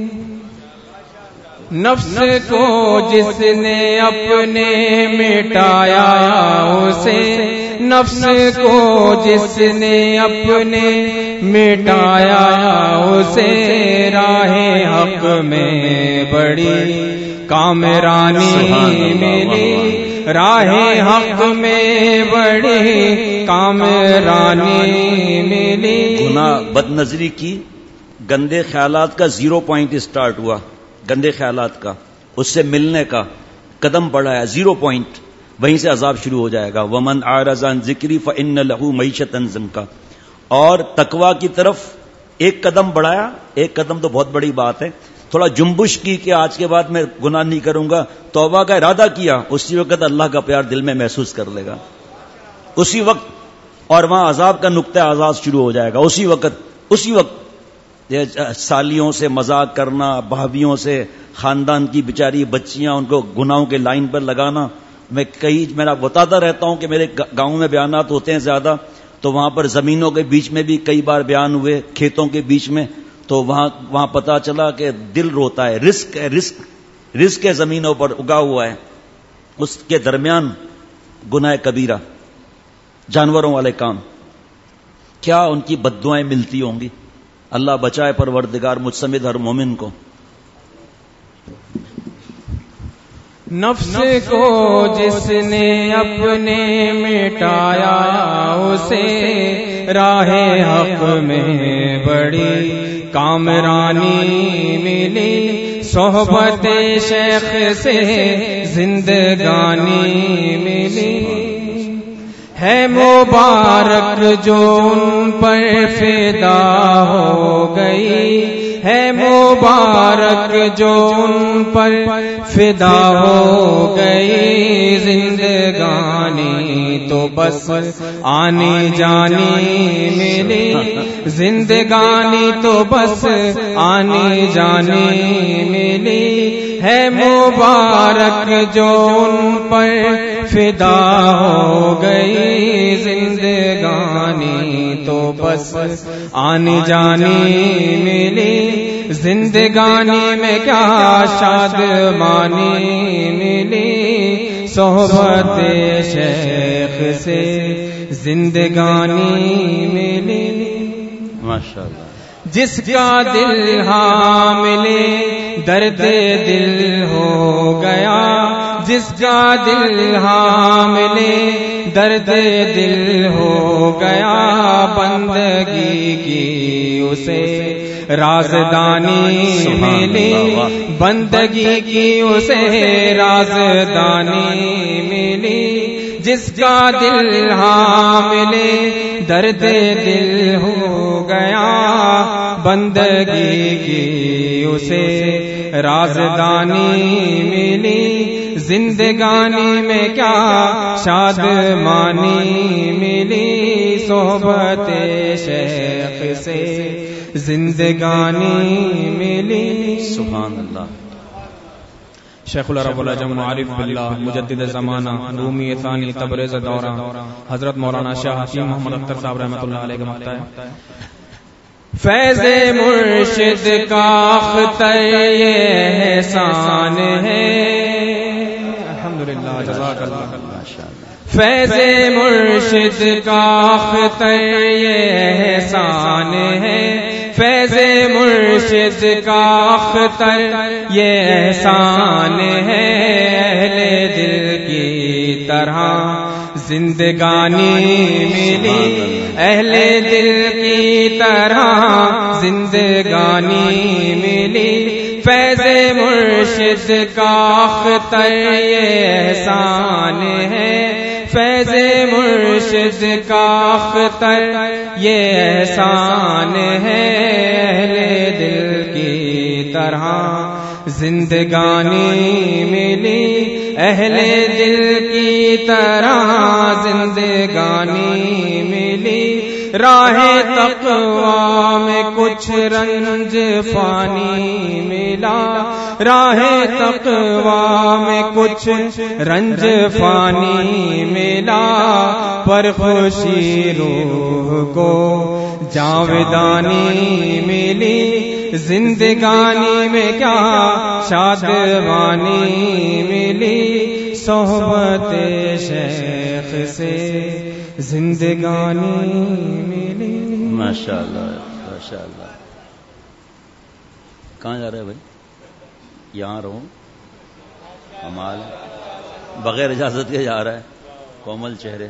نفس کو جس نے اپنے مٹایا اسے, نفس کو جس نے اپنے مٹایا اسے, راہ حق میں بڑی کامرانی ملی. راہ حق میں بڑی کامرانی ملی. گناہ بد نظری کی, گندے خیالات کا 0 پوائنٹ اسٹارٹ ہوا, گندے خیالات کا, اس سے ملنے کا قدم بڑھایا 0 پوائنٹ, وہیں سے عذاب شروع ہو جائے گا. ومن اعرض عن ذکری فإن له معیشۃ ضنکا. اور تقوی کی طرف ایک قدم بڑھایا, ایک قدم تو بہت بڑی بات ہے, تھوڑا جنبش کی کہ آج کے بعد میں گناہ نہیں کروں گا, توبہ کا ارادہ کیا, اسی وقت اللہ کا پیار دل میں محسوس کر لے گا اسی وقت, اور وہاں عذاب کا نقطہ آغاز شروع ہو جائے گا اسی وقت. سالیوں سے مذاق کرنا, بھابھیوں سے, خاندان کی بیچاری بچیاں, ان کو گناہوں کے لائن پر لگانا. میں بتاتا رہتا ہوں کہ میرے گاؤں میں بیانات ہوتے ہیں زیادہ, تو وہاں پر زمینوں کے بیچ میں بھی کئی بار بیان ہوئے, کھیتوں کے بیچ میں, تو وہاں پتا چلا کہ دل روتا ہے. رزق ہے زمینوں پر اگا ہوا ہے, اس کے درمیان گناہ کبیرہ, جانوروں والے کام, کیا ان کی بددعائیں ملتی ہوں گی. اللہ بچائے پروردگار مجھ سمیت ہر مومن کو. نفس کو جس نے اپنے مٹایا اسے, راہ حق میں بڑی کامرانی ملی. صحبت شیخ سے زندگانی ملی. ہے مبارک جو ان پر فدا ہو گئی, ہے مبارک جو ان پر فدا ہو گئی. زندگانی تو بس آنی جانی ملی, زندگانی تو بس آنی جانی ملی. ہے مبارک جو ان پر فدا ہو گئی. زندگانی تو بس آنی جانی ملی. زندگانی میں کیا شادمانی ملی. صحبت شیخ سے زندگانی ملی. ماشاءاللہ. جس کا دل حامل درد دل ہو گیا, جس کا دل حامل درد دل ہو گیا بندگی کی اسے رازدانی ملی بندگی کی اسے رازدانی ملی جس کا دل حامل درد دل ہو گیا بندگی کی اسے رازدانی ملی زندگانی میں کیا شادمانی ملی صحبت شیخ سے زندگانی ملی سبحان اللہ شیخ العرب العجم عارف باللہ مجدد زمانہ رومی ثانی تبریز دورہ حضرت مولانا شاہ حکیم محمد اختر صاحب رحمۃ اللہ علیہ کا مقطع ہے فیض مرشد کا اختر یہ احسان ہے الحمدللہ جزاک اللہ فیض مرشد کا اختر یہ احسان ہے فیض مرشد کا اختر یہ احسان ہے اہل دل کی طرح زندگانی ملی اہل دل کی طرح زندگانی ملی فیض مرشد کا اختر یہ احسان ہے فیض مرشد کا اختر یہ احسان ہے اہل دل کی طرح زندگانی ملی اہل دل کی طرح زندگانی ملی راہ تقویٰ میں کچھ رنج فانی ملا راہ تقویٰ میں کچھ رنج فانی ملا پر خوشی روح کو جاودانی ملی زندگانی میں کیا شادمانی ملی صحبت شیخ سے زندگانی ملی ماشاءاللہ ماشاءاللہ کہاں جا رہے ہیں بھائی یہاں رہو کمال بغیر اجازت کے جا رہا ہے کومل چہرے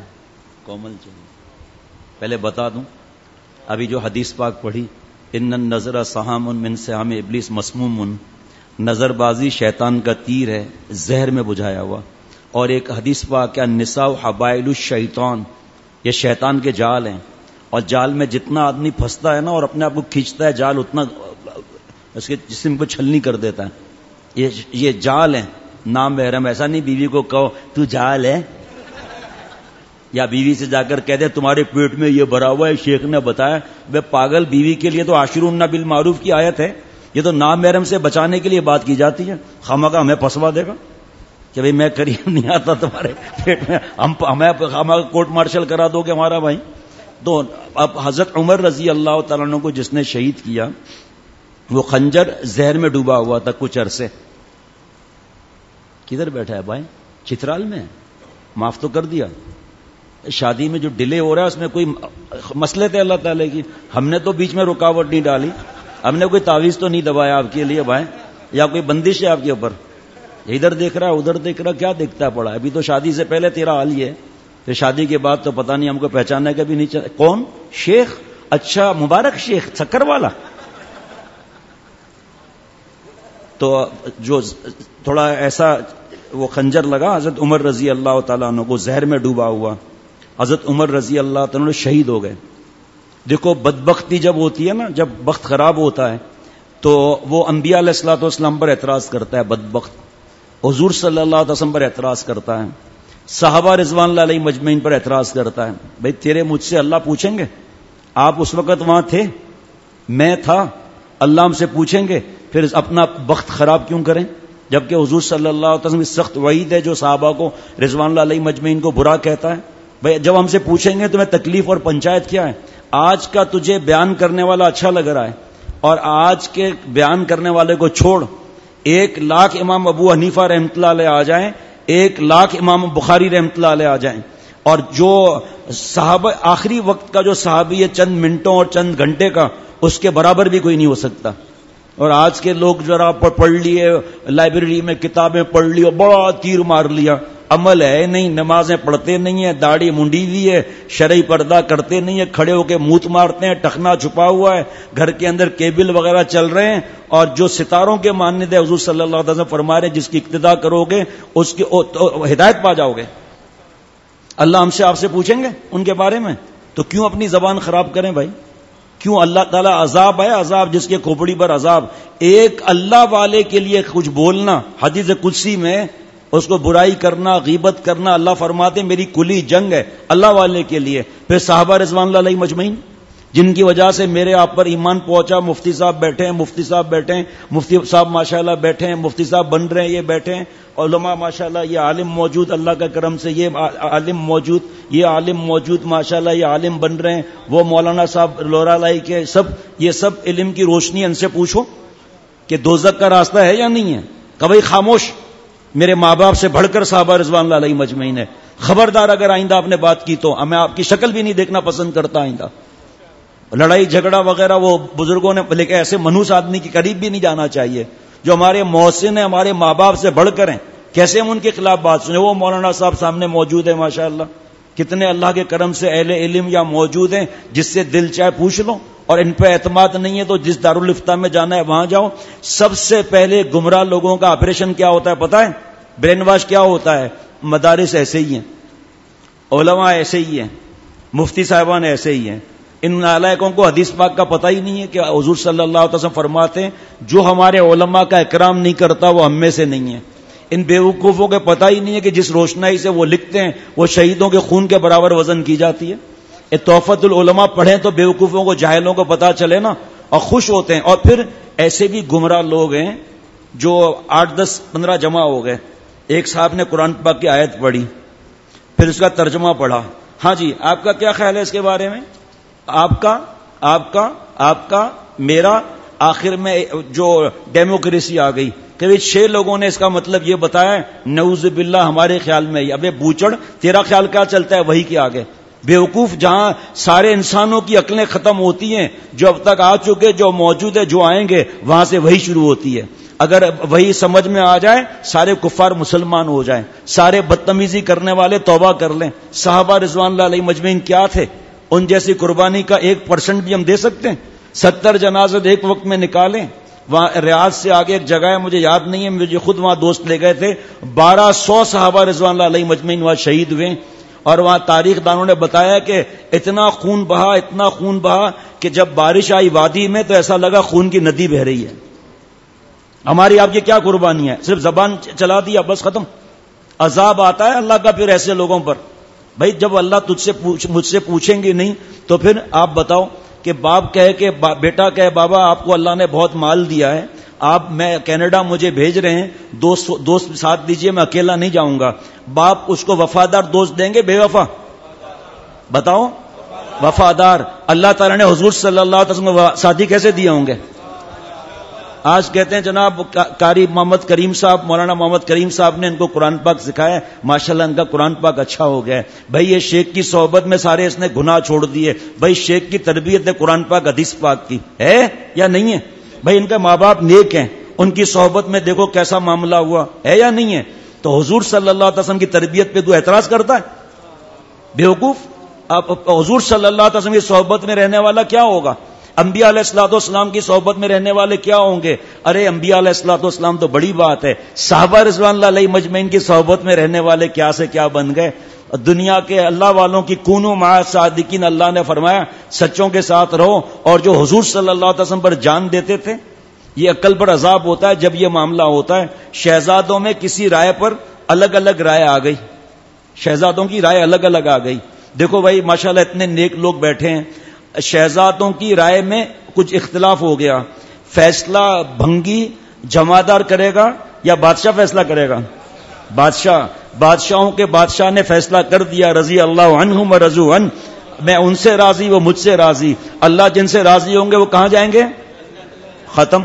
پہلے بتا دوں ابھی جو حدیث پاک پڑھی ان النظر سہام من سہام ابلیس مسموم نظر بازی شیطان کا تیر ہے زہر میں بجھایا ہوا اور ایک حدیث پاک کیا النساء حبائل الشیطان یہ شیطان کے جال ہیں اور جال میں جتنا آدمی پھنستا ہے نا اور اپنے آپ کو کھینچتا ہے جال اتنا اس کے جسم کو چھلنی کر دیتا ہے یہ جال ہیں نام محرم ایسا نہیں بیوی کو کہو تو جال ہے یا بیوی سے جا کر کہہ دے تمہارے پیٹ میں یہ بھرا ہوا ہے شیخ نے بتایا بے پاگل بیوی کے لیے تو عاشرون بالمعروف کی آیت ہے یہ تو نام محرم سے بچانے کے لیے بات کی جاتی ہے خامخواہ ہمیں پھنسوا دے گا کہ بھئی میں قریب نہیں آتا تمہارے پیٹ میں ہمیں خامخواہ کورٹ مارشل کرا دو کہ ہمارا بھائی تو اب حضرت عمر رضی اللہ تعالیٰ عنہ کو جس نے شہید کیا وہ خنجر زہر میں ڈوبا ہوا تھا کچھ عرصے کدھر بیٹھا ہے بھائی چترال میں معاف تو کر دیا شادی میں جو ڈیلے ہو رہا ہے اس میں کوئی مسئلے تھے اللہ تعالی کی ہم نے تو بیچ میں رکاوٹ نہیں ڈالی ہم نے کوئی تعویذ تو نہیں دبایا آپ کے لیے بھائی یا کوئی بندش ہے آپ کے اوپر ادھر دیکھ رہا ادھر دیکھ رہا کیا دیکھتا پڑا ابھی تو شادی سے پہلے تیرا حال یہ ہے پھر شادی کے بعد تو پتہ نہیں ہم کو پہچاننا کا بھی نہیں چاہتا کون شیخ اچھا مبارک شیخ سکر والا تو جو تھوڑا ایسا وہ خنجر لگا حضرت عمر رضی اللہ تعالیٰ عنہ کو زہر میں ڈوبا ہوا حضرت عمر رضی اللہ تعالیٰ عنہ شہید ہو گئے دیکھو بدبختی جب ہوتی ہے نا جب وقت خراب ہوتا ہے تو وہ انبیاء علیہ الصلوۃ والسلام پر اعتراض کرتا ہے بدبخت حضور صلی اللہ علیہ وسلم پر اعتراض کرتا ہے صحابہ رضوان اللہ علیہ مجمعین پر اعتراض کرتا ہے بھئی تیرے مجھ سے اللہ پوچھیں گے آپ اس وقت وہاں تھے میں تھا اللہ ہم سے پوچھیں گے پھر اپنا وقت خراب کیوں کریں جبکہ حضور صلی اللہ علیہ وسلم کی سخت وعید ہے جو صحابہ کو رضوان اللہ علیہ مجمعین کو برا کہتا ہے بھئی جب ہم سے پوچھیں گے تمہیں تکلیف اور پنچایت کیا ہے آج کا تجھے بیان کرنے والا اچھا لگ رہا ہے اور آج کے بیان کرنے والے کو چھوڑ 1,00,000 امام ابو حنیفہ رحمۃ اللہ علیہ آ جائیں 1,00,000 امام بخاری رحمۃ اللہ علیہ آ جائیں اور جو صحابہ آخری وقت کا جو صحابی ہے چند منٹوں اور چند گھنٹے کا اس کے برابر بھی کوئی نہیں ہو سکتا اور آج کے لوگ ذرا پڑھ لیے، لائبریری میں کتابیں پڑھ لی اور بڑا تیر مار لیا، عمل ہے نہیں، نمازیں پڑھتے نہیں ہیں، داڑھی منڈی ہوئی ہے، شرعی پردہ کرتے نہیں ہیں، کھڑے ہو کے منہ مارتے ہیں، ٹخنا چھپا ہوا ہے، گھر کے اندر کیبل وغیرہ چل رہے ہیں، اور جو ستاروں کے ماننے دے حضور صلی اللہ علیہ وسلم فرما رہے ہیں جس کی اقتداء کرو گے اس کی ہدایت پا جاؤ گے۔ اللہ ہم سے آپ سے پوچھیں گے ان کے بارے میں، تو کیوں اپنی زبان خراب کریں بھائی؟ کیوں؟ اللہ تعالیٰ عذاب ہے، عذاب جس کے کھوپڑی پر عذاب۔ ایک اللہ والے کے لیے کچھ بولنا، حدیث قدسی میں اس کو برائی کرنا، غیبت کرنا، اللہ فرماتے ہیں میری کلی جنگ ہے اللہ والے کے لیے۔ پھر صحابہ رضوان اللہ علیہ مجمعین جن کی وجہ سے میرے آپ پر ایمان پہنچا، مفتی صاحب بیٹھے ہیں، مفتی صاحب بیٹھے ہیں، مفتی صاحب ماشاءاللہ بیٹھے ہیں، مفتی صاحب بن رہے ہیں، یہ بیٹھے ہیں، علماء ماشاءاللہ، یہ عالم موجود اللہ کا کرم سے، یہ عالم موجود، یہ عالم موجود ماشاءاللہ، یہ عالم بن رہے ہیں، وہ مولانا صاحب لورا لائی کے سب، یہ سب علم کی روشنی ان سے پوچھو کہ دوزخ کا راستہ ہے یا نہیں ہے؟ کبھی خاموش، میرے ماں باپ سے بڑھ کر صحابہ رضوان اللہ علیہ مجمعین ہے۔ خبردار اگر آئندہ آپ نے بات کی تو میں آپ کی شکل بھی نہیں دیکھنا پسند کرتا آئندہ۔ لڑائی جھگڑا وغیرہ وہ بزرگوں نے، لیکن ایسے منحوس آدمی کے قریب بھی نہیں جانا چاہیے جو ہمارے محسن ہیں، ہمارے ماں باپ سے بڑھ کر ہیں، کیسے ہم ان کے خلاف بات سنیں؟ وہ مولانا صاحب سامنے موجود ہے ماشاءاللہ، کتنے اللہ کے کرم سے اہل علم یا موجود ہیں جس سے دل چاہے پوچھ لو، اور ان پہ اعتماد نہیں ہے تو جس دارالفتہ میں جانا ہے وہاں جاؤ۔ سب سے پہلے گمراہ لوگوں کا آپریشن کیا ہوتا ہے پتہ ہے؟ برین واش کیا ہوتا ہے؟ مدارس ایسے ہی ہیں، علماء ایسے ہی ہیں، مفتی صاحبان ایسے ہی ہیں۔ ان نالائقوں کو حدیث پاک کا پتہ ہی نہیں ہے کہ حضور صلی اللہ علیہ وسلم فرماتے ہیں جو ہمارے علماء کا اکرام نہیں کرتا وہ ہم میں سے نہیں ہے۔ ان بیوقوفوں کے پتہ ہی نہیں ہے کہ جس روشنائی سے وہ لکھتے ہیں وہ شہیدوں کے خون کے برابر وزن کی جاتی ہے۔ یہ تحفۃ العلماء پڑھیں تو بیوقوفوں کو، جاہلوں کو پتہ چلے نا، اور خوش ہوتے ہیں۔ اور پھر ایسے بھی گمراہ لوگ ہیں جو 8 10 15 جمع ہو گئے، ایک صاحب نے قرآن پاک کی آیت پڑھی، پھر اس کا ترجمہ پڑھا، ہاں جی آپ کا کیا خیال ہے اس کے بارے میں؟ آپ کا میرا، آخر میں جو ڈیموکریسی آ گئی کہ 6 لوگوں نے اس کا مطلب یہ بتایا، نعوذ باللہ ہمارے خیال میں ابے بوچڑ تیرا خیال کیا چلتا ہے وہی کے آگے؟ بیوقوف، جہاں سارے انسانوں کی عقلیں ختم ہوتی ہیں، جو اب تک آ چکے، جو موجود ہے، جو آئیں گے، وہاں سے وہی شروع ہوتی ہے۔ اگر وہی سمجھ میں آ جائے سارے کفار مسلمان ہو جائیں، سارے بدتمیزی کرنے والے توبہ کر لیں۔ صحابہ رضوان اللہ علیہ مجمعین کیا تھے؟ ان جیسی قربانی کا 1% بھی ہم دے سکتے ہیں؟ 70 جنازے ایک وقت میں نکالیں۔ وہاں ریاض سے آگے ایک جگہ ہے، مجھے یاد نہیں ہے، مجھے خود وہاں دوست لے گئے تھے، 1200 صحابہ رضوان اللہ علیہ مجمعین وہاں شہید ہوئے، اور وہاں تاریخ دانوں نے بتایا کہ اتنا خون بہا کہ جب بارش آئی وادی میں تو ایسا لگا خون کی ندی بہ رہی ہے۔ ہماری آپ کی کیا قربانی ہے؟ صرف زبان چلا دیا بس ختم۔ عذاب آتا ہے اللہ کا پھر ایسے لوگوں پر۔ بھائی جب اللہ مجھ سے پوچھیں گے نہیں تو پھر آپ بتاؤ کہ باپ کہے کہ بیٹا کہے بابا آپ کو اللہ نے بہت مال دیا ہے، میں کینیڈا مجھے بھیج رہے ہیں، دوست ساتھ دیجئے، میں اکیلا نہیں جاؤں گا۔ باپ اس کو وفادار دوست دیں گے بے وفا؟ بتاؤ، وفادار۔ اللہ تعالیٰ نے حضور صلی اللہ علیہ وسلم کو ساتھی کیسے دیے ہوں گے؟ آج کہتے ہیں جناب قاری محمد کریم صاحب، مولانا محمد کریم صاحب نے ان کو قرآن پاک سکھایا، ماشاءاللہ ان کا قرآن پاک اچھا ہو گیا ہے۔ بھائی یہ شیخ کی صحبت میں سارے اس نے گناہ چھوڑ دیے۔ بھائی شیخ کی تربیت ہے قرآن پاک حدیث پاک کی ہے یا نہیں ہے؟ بھائی ان کے ماں باپ نیک ہیں، ان کی صحبت میں دیکھو کیسا معاملہ ہوا ہے یا نہیں ہے؟ تو حضور صلی اللہ علیہ وسلم کی تربیت پہ تو اعتراض کرتا ہے؟ بیوقوف، حضور صلی اللہ علیہ وسلم کی صحبت میں رہنے والا کیا ہوگا؟ انبیاء علیہ الصلوۃ والسلام کی صحبت میں رہنے والے کیا ہوں گے؟ ارے انبیاء علیہ الصلوۃ والسلام تو بڑی بات ہے، صحابہ رضوان اللہ علیہ مجمعین کی صحبت میں رہنے والے کیا سے کیا بن گئے۔ دنیا کے اللہ والوں کی کونوا مع الصادقین، اللہ نے فرمایا سچوں کے ساتھ رہو، اور جو حضور صلی اللہ علیہ وسلم پر جان دیتے تھے۔ یہ عقل پر عذاب ہوتا ہے جب یہ معاملہ ہوتا ہے۔ شہزادوں میں کسی رائے پر الگ الگ رائے آ گئی، شہزادوں کی رائے الگ الگ آ گئی۔ دیکھو بھائی ماشاءاللہ اتنے نیک لوگ بیٹھے ہیں، شہزادوں کی رائے میں کچھ اختلاف ہو گیا، فیصلہ بھنگی جمادار کرے گا یا بادشاہ فیصلہ کرے گا؟ بادشاہوں کے بادشاہ نے فیصلہ کر دیا، رضی اللہ عنہم ورضوا عنہ، میں ان سے راضی وہ مجھ سے راضی۔ اللہ جن سے راضی ہوں گے وہ کہاں جائیں گے؟ ختم۔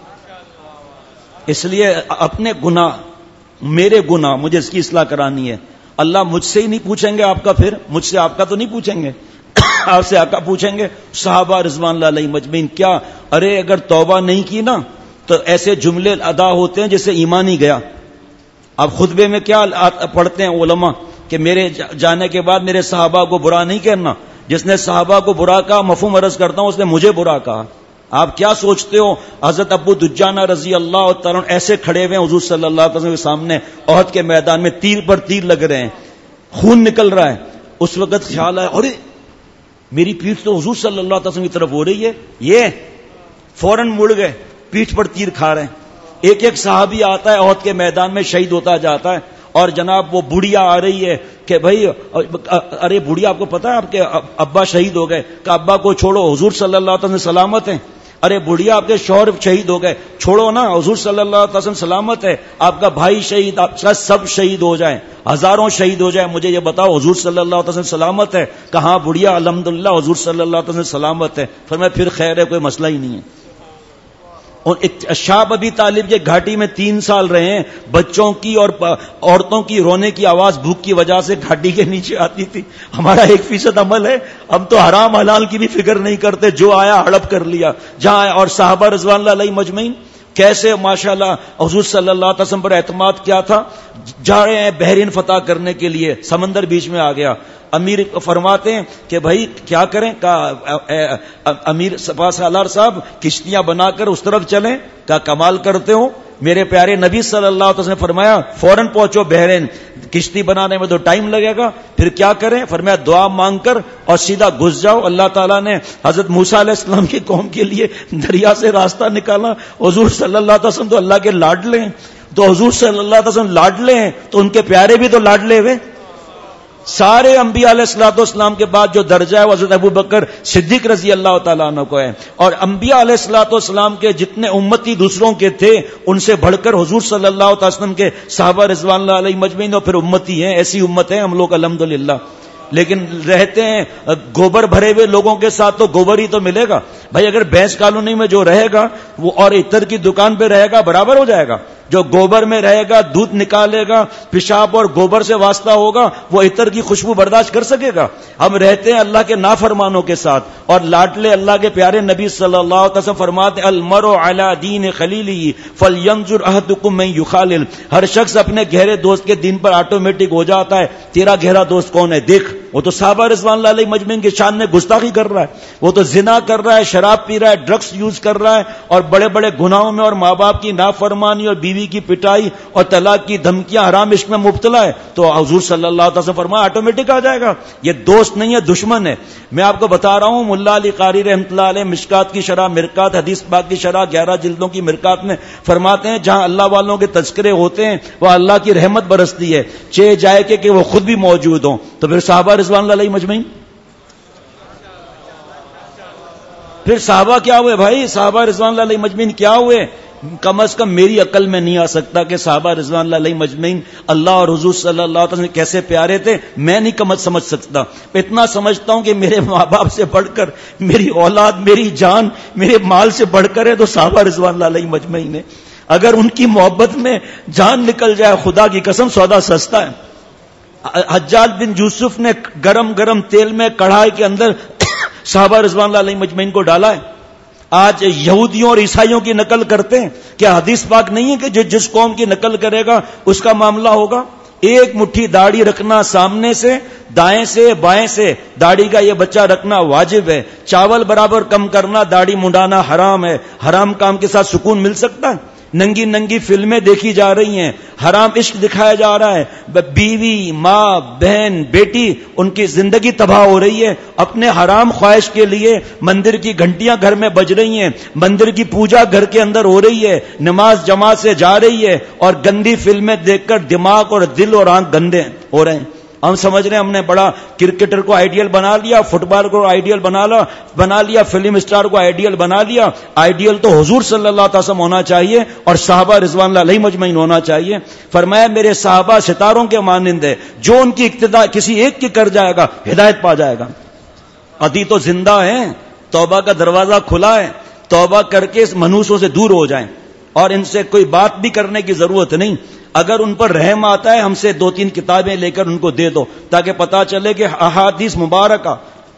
اس لیے اپنے گناہ، میرے گناہ، مجھے اس کی اصلاح کرانی ہے۔ اللہ مجھ سے ہی نہیں پوچھیں گے آپ کا، پھر مجھ سے آپ کا تو نہیں پوچھیں گے۔ آپ سے آقا پوچھیں گے صحابہ رضوان اللہ علیہ مجمعین کیا، ارے اگر توبہ نہیں کی نا تو ایسے جملے ادا ہوتے ہیں جس سے ایمان ہی گیا. آپ خطبے میں کیا پڑھتے ہیں علماء کہ میرے جانے کے بعد میرے صحابہ کو برا نہیں کہنا، جس نے صحابہ کو برا کہا مفہوم عرض کرتا ہوں اس نے مجھے برا کہا. آپ کیا سوچتے ہو حضرت ابو دجانہ رضی اللہ تعالیٰ ایسے کھڑے ہوئے ہیں حضور صلی اللہ علیہ وسلم کے سامنے احد کے میدان میں، تیر پر تیر لگ رہے ہیں، خون نکل رہا ہے. اس وقت خیال آیا ارے میری پیٹھ تو حضور صلی اللہ علیہ وسلم کی طرف ہو رہی ہے، یہ فوراً مڑ گئے، پیٹھ پر تیر کھا رہے ہیں. ایک ایک صحابی آتا ہے احد کے میدان میں شہید ہوتا جاتا ہے، اور جناب وہ بڑھیا آ رہی ہے کہ بھائی ارے بڑھیا آپ کو پتا ہے آپ کے ابا شہید ہو گئے، کہ ابا کو چھوڑو حضور صلی اللہ علیہ وسلم سلامت ہیں. ارے بڑھیا آپ کے شوہر شہید ہو گئے، چھوڑو نا حضور صلی اللہ علیہ وسلم سلامت ہے. آپ کا بھائی شہید، آپ کا سب شہید ہو جائیں، ہزاروں شہید ہو جائیں، مجھے یہ بتاؤ حضور صلی اللہ علیہ وسلم سلامت ہے؟ کہاں بڑھیا الحمدللہ حضور صلی اللہ علیہ وسلم سلامت ہے. فرمایا پھر خیر ہے، کوئی مسئلہ ہی نہیں ہے. اور شاب ابی طالب کے گھاٹی میں 3 سال رہے ہیں، بچوں کی اور عورتوں کی رونے کی آواز بھوک کی وجہ سے گھاٹی کے نیچے آتی تھی. ہمارا 1% عمل ہے، ہم تو حرام حلال کی بھی فکر نہیں کرتے، جو آیا ہڑپ کر لیا جہاں آیا. اور صحابہ رضوان اللہ علیہ مجمعین کیسے ماشاءاللہ حضور صلی اللہ علیہ وسلم پر اعتماد کیا تھا. جا رہے ہیں بحرین فتح کرنے کے لیے، سمندر بیچ میں آ گیا. امیر فرماتے ہیں کہ بھائی کیا کریں، کہا امیر سالار صاحب کشتیاں بنا کر اس طرف چلیں، کہا کمال کرتے ہو. میرے پیارے نبی صلی اللہ علیہ وسلم نے فرمایا فوراً پہنچو بحرین، کشتی بنانے میں تو ٹائم لگے گا. پھر کیا کریں؟ فرمایا دعا مانگ کر اور سیدھا گھس جاؤ. اللہ تعالیٰ نے حضرت موسیٰ علیہ السلام کی قوم کے لیے دریا سے راستہ نکالا. حضور صلی اللہ علیہ وسلم تو اللہ کے لاڈلے ہیں، تو حضور صلی اللہ علیہ وسلم لاڈلے ہیں تو ان کے پیارے بھی تو لاڈلے ہوئے. سارے انبیاء علیہ الصلوۃ والسلام کے بعد جو درجہ ہے وہ حضرت ابو بکر صدیق رضی اللہ تعالیٰ عنہ کو ہے. اور انبیاء علیہ الصلوۃ والسلام کے جتنے امتی دوسروں کے تھے ان سے بڑھ کر حضور صلی اللہ علیہ وسلم کے صحابہ رضوان اللہ علیہ مجمعین اور پھر امتی ہیں. ایسی امت ہے ہم لوگ الحمدللہ. لیکن رہتے ہیں گوبر بھرے ہوئے لوگوں کے ساتھ تو گوبر ہی تو ملے گا. بھائی اگر بھینس کالونی میں جو رہے گا وہ اور عطر کی دکان پہ رہے گا برابر ہو جائے گا. جو گوبر میں رہے گا، دودھ نکالے گا، پیشاب اور گوبر سے واسطہ ہوگا، وہ عطر کی خوشبو برداشت کر سکے گا؟ ہم رہتے ہیں اللہ کے نافرمانوں کے ساتھ. اور لاڈلے اللہ کے پیارے نبی صلی اللہ علیہ وسلم فرماتے المرء علی دین خلیلہ فلینظر احدکم من یخالل. ہر شخص اپنے گہرے دوست کے دین پر آٹومیٹک ہو جاتا ہے. تیرا گہرا دوست کون ہے دیکھ. وہ تو صحابہ رضوان اللہ علیہ مجمعین کی شان میں گستاخی کر رہا ہے، وہ تو زنا کر رہا ہے، شراب پی رہا ہے، ڈرگس یوز کر رہا ہے اور بڑے بڑے گناہوں میں اور ماں باپ کی نافرمانی اور بیوی کی پٹائی اور طلاق کی دھمکیاں حرام عشق میں مبتلا ہے. تو حضور صلی اللہ علیہ وسلم فرمایا آٹومیٹک آ جائے گا. یہ دوست نہیں ہے، دشمن ہے. میں آپ کو بتا رہا ہوں ملا علی قاری رحمۃ اللہ علیہ مشکات کی شرح مرکات حدیث پاک کی شرح 11 جلدوں کی مرکات میں فرماتے ہیں جہاں اللہ والوں کے تذکرے ہوتے ہیں وہ اللہ کی رحمت برستی ہے. چہ جائے کہ وہ خود بھی موجود ہوں. تو پھر صحابہ رضوان اللہ علیہ مجمعین، پھر صحابہ کیا ہوئے بھائی؟ صحابہ رضوان اللہ علیہ مجمعین کیا ہوئے؟ کم از کم میری عقل میں نہیں آ سکتا کہ صحابہ رضوان اللہ علیہ مجمعین اللہ اور حضور صلی اللہ علیہ وسلم کیسے پیارے تھے. میں نہیں کم سمجھ سکتا. اتنا سمجھتا ہوں کہ میرے ماں باپ سے بڑھ کر، میری اولاد، میری جان، میرے مال سے بڑھ کر ہے تو صحابہ رضوان اللہ علیہ مجمعین ہے. اگر ان کی محبت میں جان نکل جائے خدا کی قسم سودا سستا ہے. حجاج بن یوسف نے گرم گرم تیل میں کڑھائی کے اندر صحابہ رضوان اللہ علیہ مجمعین کو ڈالا ہے. آج یہودیوں اور عیسائیوں کی نقل کرتے ہیں. کیا حدیث پاک نہیں ہے کہ جس قوم کی نقل کرے گا اس کا معاملہ ہوگا؟ ایک مٹھی داڑھی رکھنا سامنے سے، دائیں سے، بائیں سے داڑھی کا یہ بچہ رکھنا واجب ہے. چاول برابر کم کرنا، داڑھی منڈانا حرام ہے. حرام کام کے ساتھ سکون مل سکتا ہے؟ ننگی ننگی فلمیں دیکھی جا رہی ہیں، حرام عشق دکھایا جا رہا ہے، بیوی، ماں، بہن، بیٹی ان کی زندگی تباہ ہو رہی ہے اپنے حرام خواہش کے لیے. مندر کی گھنٹیاں گھر میں بج رہی ہیں، مندر کی پوجا گھر کے اندر ہو رہی ہے، نماز جماعت سے جا رہی ہے اور گندی فلمیں دیکھ کر دماغ اور دل اور آنکھ گندے ہو رہے ہیں. ہم سمجھ رہے ہیں ہم نے بڑا کرکٹر کو آئیڈیل بنا لیا، فٹ بال کو آئیڈیل بنا لیا، فلم اسٹار کو آئیڈیل بنا لیا. آئیڈیل تو حضور صلی اللہ علیہ وسلم ہونا چاہیے اور صحابہ رضوان اللہ علیہ مجمعین ہونا چاہیے. فرمایا میرے صحابہ ستاروں کے مانند ہے، جو ان کی اقتدا کسی ایک کی کر جائے گا ہدایت پا جائے گا. ابھی تو زندہ ہیں، توبہ کا دروازہ کھلا ہے. توبہ کر کے اس منحوسوں سے دور ہو جائیں اور ان سے کوئی بات بھی کرنے کی ضرورت نہیں. اگر ان پر رحم آتا ہے ہم سے 2-3 کتابیں لے کر ان کو دے دو تاکہ پتا چلے کہ احادیث مبارکہ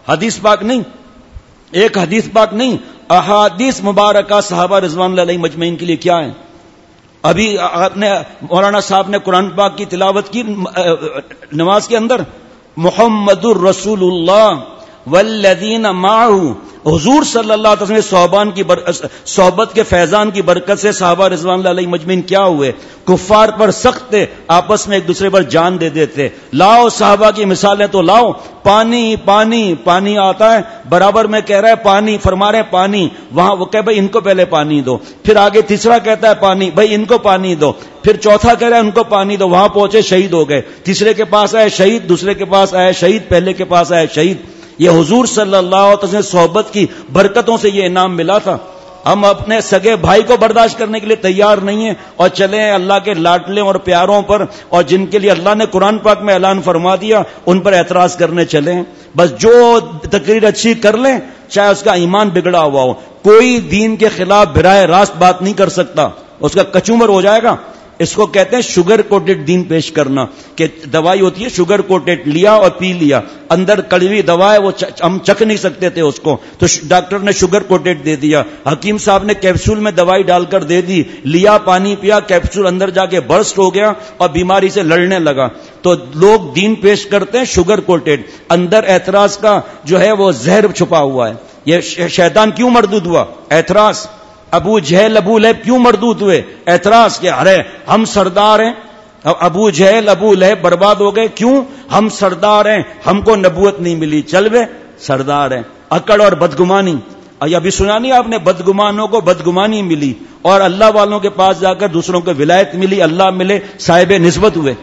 حدیث پاک نہیں، ایک حدیث پاک نہیں، احادیث مبارکہ صحابہ رضوان اللہ علیہم مجمعین کے لیے کیا ہے. ابھی آپ نے مولانا صاحب نے قرآن پاک کی تلاوت کی نماز کے اندر، محمد الرسول اللہ والذین معہ، حضور صلی اللہ علیہ وسلم صحابان کی صحبت کے فیضان کی برکت سے صحابہ رضوان اللہ علیہ مجمعین کیا ہوئے؟ کفار پر سخت تھے، آپس میں ایک دوسرے پر جان دے دیتے. لاؤ صحابہ کی مثالیں تو لاؤ. پانی پانی پانی آتا ہے، برابر میں کہہ رہا ہے پانی، فرما رہے ہیں پانی، وہاں وہ کہ بھائی ان کو پہلے پانی دو، پھر آگے تیسرا کہتا ہے پانی، بھائی ان کو پانی دو، پھر چوتھا کہہ رہا ہے ان کو پانی دو، وہاں پہنچے شہید ہو گئے. تیسرے کے پاس آئے شہید، دوسرے کے پاس آئے شہید، پہلے کے پاس آئے شہید. یہ حضور صلی اللہ علیہ وسلم صحبت کی برکتوں سے یہ انعام ملا تھا. ہم اپنے سگے بھائی کو برداشت کرنے کے لیے تیار نہیں ہیں اور چلیں اللہ کے لاڈلے اور پیاروں پر، اور جن کے لیے اللہ نے قرآن پاک میں اعلان فرما دیا ان پر اعتراض کرنے چلیں. بس جو تقریر اچھی کر لیں چاہے اس کا ایمان بگڑا ہوا ہو، کوئی دین کے خلاف براہ راست بات نہیں کر سکتا، اس کا کچومر ہو جائے گا. اس کو کہتے ہیں شوگر کوٹڈ دین پیش کرنا، کہ دوائی ہوتی ہے شوگر کوٹڈ، لیا اور پی لیا، اندر کڑوی دوا ہے، وہ ہم چکھ نہیں سکتے تھے اس کو، تو ڈاکٹر نے شوگر کوٹڈ دے دیا. حکیم صاحب نے کیپسول میں دوائی ڈال کر دے دی، لیا پانی پیا، کیپسول اندر جا کے برسٹ ہو گیا اور بیماری سے لڑنے لگا. تو لوگ دین پیش کرتے ہیں شوگر کوٹڈ، اندر اعتراض کا جو ہے وہ زہر چھپا ہوا ہے. یہ شیطان کیوں مردود ہوا؟ اعتراض. ابو جہل ابو لہب کیوں مردود ہوئے؟ اعتراض کہ ارے ہم سردار ہیں. ابو جہل ابو لہب برباد ہو گئے، کیوں؟ ہم سردار ہیں، ہم کو نبوت نہیں ملی، چل وے سردار ہیں. اکڑ اور بدگمانی، ابھی سنا نہیں آپ نے؟ بدگمانوں کو بدگمانی ملی اور اللہ والوں کے پاس جا کر دوسروں کو ولایت ملی، اللہ ملے، صاحب نسبت ہوئے.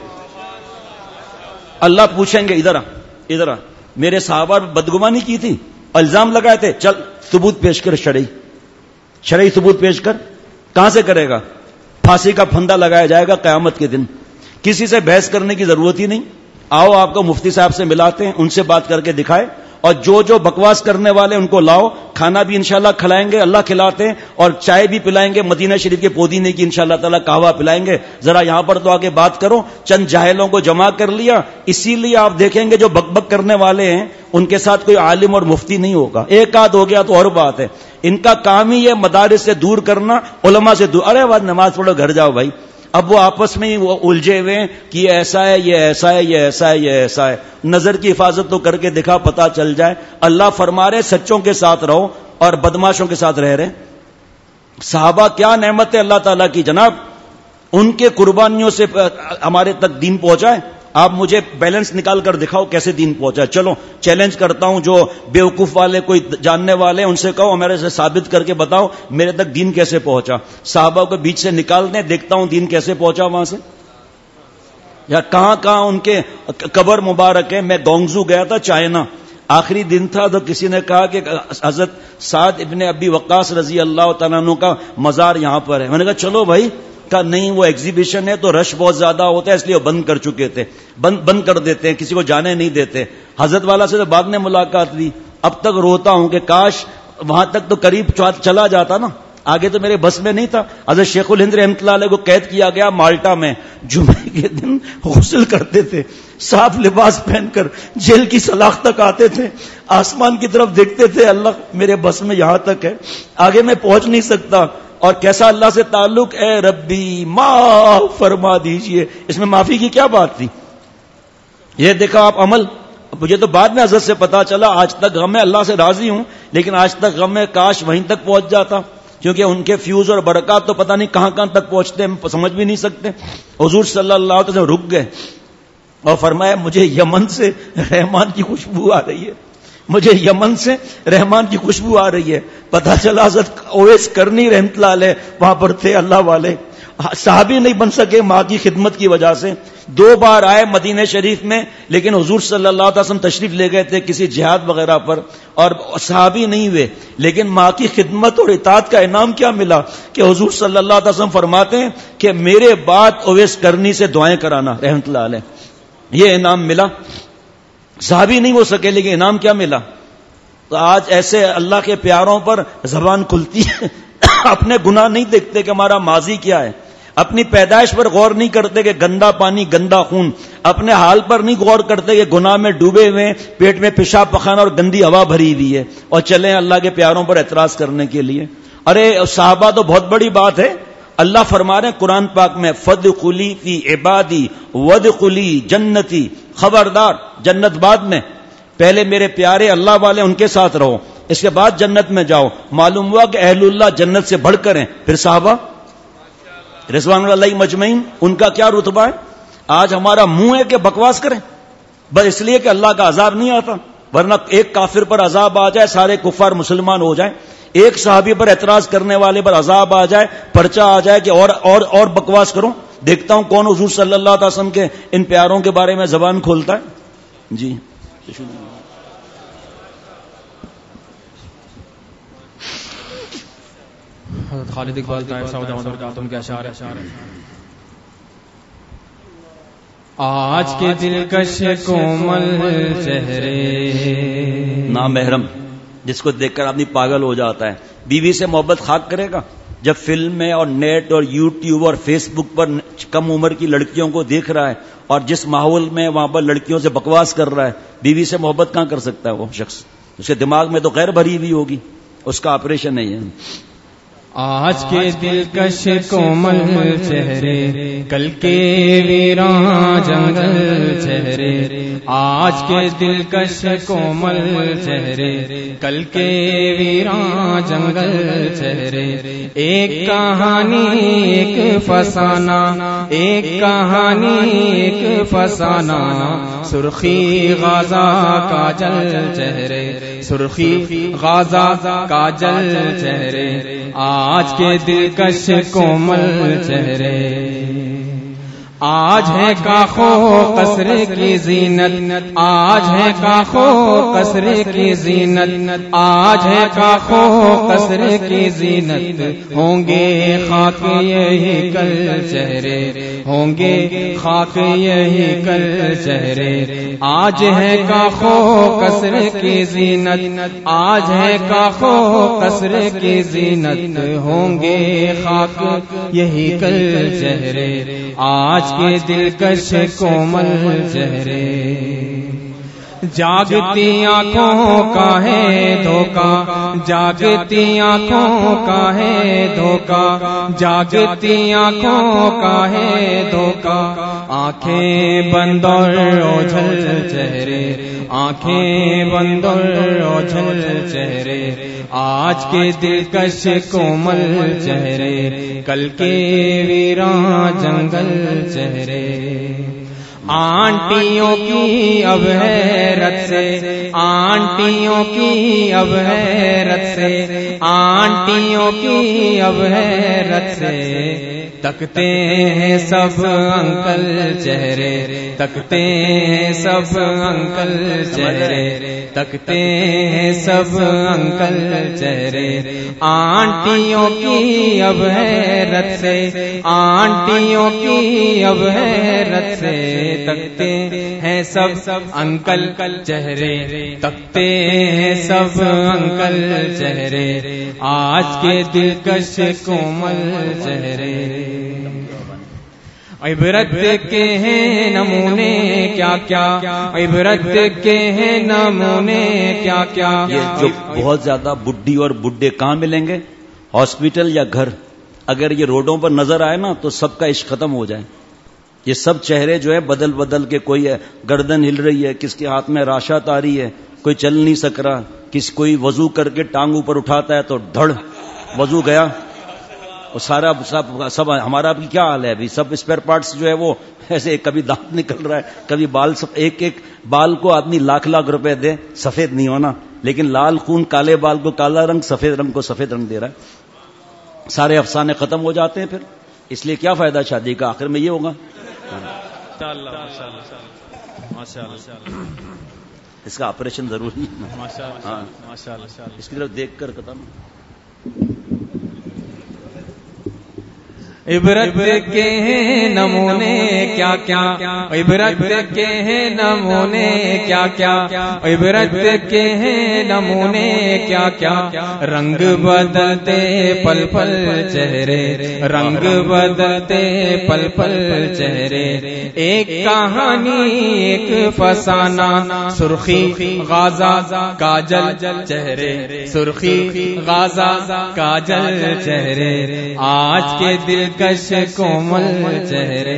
اللہ پوچھیں گے ادھر آ میرے صحابہ بدگمانی کی تھی، الزام لگائے تھے، چل ثبوت پیش کر، شرعی ثبوت پیش کر. کہاں سے کرے گا؟ پھانسی کا پھندا لگایا جائے گا قیامت کے دن. کسی سے بحث کرنے کی ضرورت ہی نہیں. آؤ آپ کو مفتی صاحب سے ملاتے ہیں، ان سے بات کر کے دکھائے، اور جو بکواس کرنے والے ان کو لاؤ، کھانا بھی انشاءاللہ کھلائیں گے، اللہ کھلاتے ہیں، اور چائے بھی پلائیں گے، مدینہ شریف کے پودینے کی انشاءاللہ تعالی قہوہ پلائیں گے. ذرا یہاں پر تو آگے بات کرو. چند جاہلوں کو جمع کر لیا، اسی لیے آپ دیکھیں گے جو بک کرنے والے ہیں ان کے ساتھ کوئی عالم اور مفتی نہیں ہوگا. ایک آدھ ہو گیا تو اور بات ہے. ان کا کام ہی یہ مدارس سے دور کرنا، علماء سے دور. ارے بات نماز پڑھو گھر جاؤ بھائی. اب وہ آپس میں ہی وہ الجھے ہوئے ہیں کہ یہ ایسا ہے، یہ ایسا ہے، یہ ایسا ہے، یہ ایسا ہے. نظر کی حفاظت تو کر کے دکھا، پتا چل جائے. اللہ فرما رہے سچوں کے ساتھ رہو اور بدماشوں کے ساتھ رہ رہے. صحابہ کیا نعمت ہے اللہ تعالیٰ کی جناب، ان کے قربانیوں سے ہمارے تک دین پہنچا ہے. آپ مجھے بیلنس نکال کر دکھاؤ کیسے دین پہنچا. چلو چیلنج کرتا ہوں، جو بیوقوف والے کوئی جاننے والے ان سے کہو میرے سے ثابت کر کے بتاؤ میرے تک دین کیسے پہنچا. صحابہ کو بیچ سے نکال دیں، دیکھتا ہوں دین کیسے پہنچا وہاں سے. یا کہاں ان کے قبر مبارک ہے. میں گونگزو گیا تھا چائنا، آخری دن تھا، تو کسی نے کہا کہ حضرت سعد ابن ابی وقاص رضی اللہ تعالیٰ عنہ کا مزار یہاں پر ہے. میں نے کہا چلو بھائی. کہا نہیں وہ ایگزیبیشن ہے تو رش بہت زیادہ ہوتا ہے اس لیے وہ بند کر چکے تھے، بند کر دیتے ہیں، کسی کو جانے نہیں دیتے. حضرت والا سے تو بعد میں ملاقات ہوئی. اب تک روتا ہوں کہ کاش وہاں تک تو قریب چلا جاتا نا، آگے تو میرے بس میں نہیں تھا. حضرت شیخ الہند رحمۃ اللہ علیہ کو قید کیا گیا مالٹا میں. جمعے کے دن غسل کرتے تھے، صاف لباس پہن کر جیل کی سلاخ تک آتے تھے، آسمان کی طرف دیکھتے تھے، اللہ میرے بس میں یہاں تک ہے، آگے میں پہنچ نہیں سکتا. اور کیسا اللہ سے تعلق، اے ربی معاف فرما دیجئے. اس میں معافی کی کیا بات تھی؟ یہ دیکھا آپ عمل. مجھے تو بعد میں حضرت سے پتا چلا، آج تک غم ہے، اللہ سے راضی ہوں لیکن آج تک غم ہے کاش وہیں تک پہنچ جاتا، کیونکہ ان کے فیوز اور برکات تو پتہ نہیں کہاں تک پہنچتے ہیں، سمجھ بھی نہیں سکتے. حضور صلی اللہ علیہ وسلم رک گئے اور فرمایا مجھے یمن سے رحمان کی خوشبو آ رہی ہے، مجھے یمن سے رحمان کی خوشبو آ رہی ہے. پتہ چلا حضرت اویس کرنی رحمت اللہ علیہ وہاں پر تھے. اللہ والے صحابی نہیں بن سکے ماں کی خدمت کی وجہ سے. 2 بار آئے مدینہ شریف میں، لیکن حضور صلی اللہ علیہ وسلم تشریف لے گئے تھے کسی جہاد وغیرہ پر، اور صحابی نہیں ہوئے. لیکن ماں کی خدمت اور اطاعت کا انعام کیا ملا کہ حضور صلی اللہ علیہ وسلم فرماتے ہیں کہ میرے بعد اویس کرنی سے دعائیں کرانا رحمت اللہ علیہ. یہ انعام ملا. صحابی نہیں ہو سکے لیکن انعام کیا ملا. تو آج ایسے اللہ کے پیاروں پر زبان کھلتی ہے، اپنے گناہ نہیں دیکھتے کہ ہمارا ماضی کیا ہے. اپنی پیدائش پر غور نہیں کرتے کہ گندا پانی گندا خون، اپنے حال پر نہیں غور کرتے کہ گناہ میں ڈوبے ہوئے، پیٹ میں پیشاب پخانہ اور گندی ہوا بھری ہوئی ہے، اور چلیں اللہ کے پیاروں پر اعتراض کرنے کے لیے۔ ارے صحابہ تو بہت بڑی بات ہے، اللہ فرما رہے ہیں قرآن پاک میں فَادْخُلِي فِي عِبَادِي وَادْخُلِي جنتی، خبردار جنت بعد میں، پہلے میرے پیارے اللہ والے ان کے ساتھ رہو، اس کے بعد جنت میں جاؤ۔ معلوم ہوا کہ اہل اللہ جنت سے بڑھ کر ہیں، پھر صحابہ رضوان اللہ مجمعین ان کا کیا رتبہ ہے؟ آج ہمارا منہ ہے کہ بکواس کریں بس اس لیے کہ اللہ کا عذاب نہیں آتا، ورنہ ایک کافر پر عذاب آ جائے سارے کفار مسلمان ہو جائیں، ایک صحابی پر اعتراض کرنے والے پر عذاب آ جائے، پرچہ آ جائے کہ اور بکواس کروں۔ دیکھتا ہوں کون حضور صلی اللہ علیہ وسلم کے ان پیاروں کے بارے میں زبان کھولتا ہے۔ جی حضرت خالد اقبال صاحب کے اشعار ہیں، آج کے دلکش کومل چہرے، نامحرم جس کو دیکھ کر آدمی پاگل ہو جاتا ہے، بیوی سے محبت خاک کرے گا جب فلمیں اور نیٹ اور یوٹیوب اور فیس بک پر کم عمر کی لڑکیوں کو دیکھ رہا ہے اور جس ماحول میں وہاں پر لڑکیوں سے بکواس کر رہا ہے، بیوی سے محبت کہاں کر سکتا ہے وہ شخص؟ اس کے دماغ میں تو غیر بھری ہوئی ہوگی، اس کا آپریشن نہیں ہے۔ آج کے دلکش کومل چہرے، کل کے ویراں جنگل چہرے، آج کے دلکش کومل چہرے، کل کے ویراں جنگل چہرے، ایک کہانی ایک فسانہ، ایک کہانی ایک فسانہ، سرخی غازہ کاجل چہرے، سرخی غازہ کاجل چہرے، آج کے دلکش کومل چہرے، آج ہے کاخو قصر کی زینت، آج ہے کاخو قصر کی زینت، آج ہے کاخو قصر کی زینت، ہوں گے خاک یہی کل چہرے، ہوں گے خاک یہی کل چہرے، آج ہے کاخو قصر کی زینت، آج ہے کاخو قصر کی زینت، ہوں گے خاک یہی کل چہرے، آج کے دلکش کومل چہرے، جاگتی آنکھوں کا ہے دھوکا، جاگتی آنکھوں کا ہے دھوکا، جاگتی آنکھوں کا ہے دھوکا، آنکھیں بند اور اوجھل چہرے، آنکھیں بند اور اوجھل چہرے، آج کے دلکش کومل چہرے، کل کے ویراں جنگل چہرے، آنٹیوں کی اب حیرت سے، آنٹیوں کی اب حیرت سے، آنٹیوں کی اب حیرت سے، تکتے ہیں سب انکل چہرے، تکتے ہیں سب انکل چہرے، تکتے ہیں سب انکل چہرے، آنٹیوں کی اب حیرت سے، آنٹیوں کی اب حیرت سے، تکتے ہیں سب انکل چہرے، تکتے ہیں سب انکل چہرے، آج کے دلکش کومل چہرے، عبرت کے ہیں نمونے کیا کیا، عبرت کے ہیں نمونے کیا کیا۔ یہ جو بہت زیادہ بڈھی اور بڈھے کہاں ملیں گے؟ ہاسپٹل یا گھر؟ اگر یہ روڈوں پر نظر آئے نا تو سب کا عشق ختم ہو جائے۔ یہ سب چہرے جو ہے بدل بدل کے، کوئی ہے گردن ہل رہی ہے، کس کے ہاتھ میں راشات آ رہی ہے، کوئی چل نہیں سک رہا، کوئی وضو کر کے ٹانگ اوپر اٹھاتا ہے تو دھڑ وضو گیا، اور سارا سب ہمارا بھی کیا حال ہے ابھی، سب اسپیئر پارٹس جو ہے وہ ایسے، کبھی دانت نکل رہا ہے، کبھی بال، سب ایک ایک بال کو آدمی لاکھ لاکھ روپے دے، سفید نہیں ہونا، لیکن لال خون کالے بال کو کالا رنگ، سفید رنگ کو سفید رنگ دے رہا ہے، سارے افسانے ختم ہو جاتے ہیں پھر، اس لیے کیا فائدہ شادی کا؟ آخر میں یہ ہوگا، اس کا آپریشن ضروری ہے، اس کی طرف دیکھ کر ختم۔ عبرت کے ہیں نمونے کیا کیا، عبرت کے ہیں نمونے کیا کیا، عبرت کے ہیں نمونے کیا کیا، رنگ بدلتے پل پل چہرے، رنگ بدلتے پل پل چہرے، ایک کہانی ایک فسانہ، سرخی غازہ کاجل چہرے، سرخی غازہ کاجل چہرے، آج کے دلکش کومل چہرے،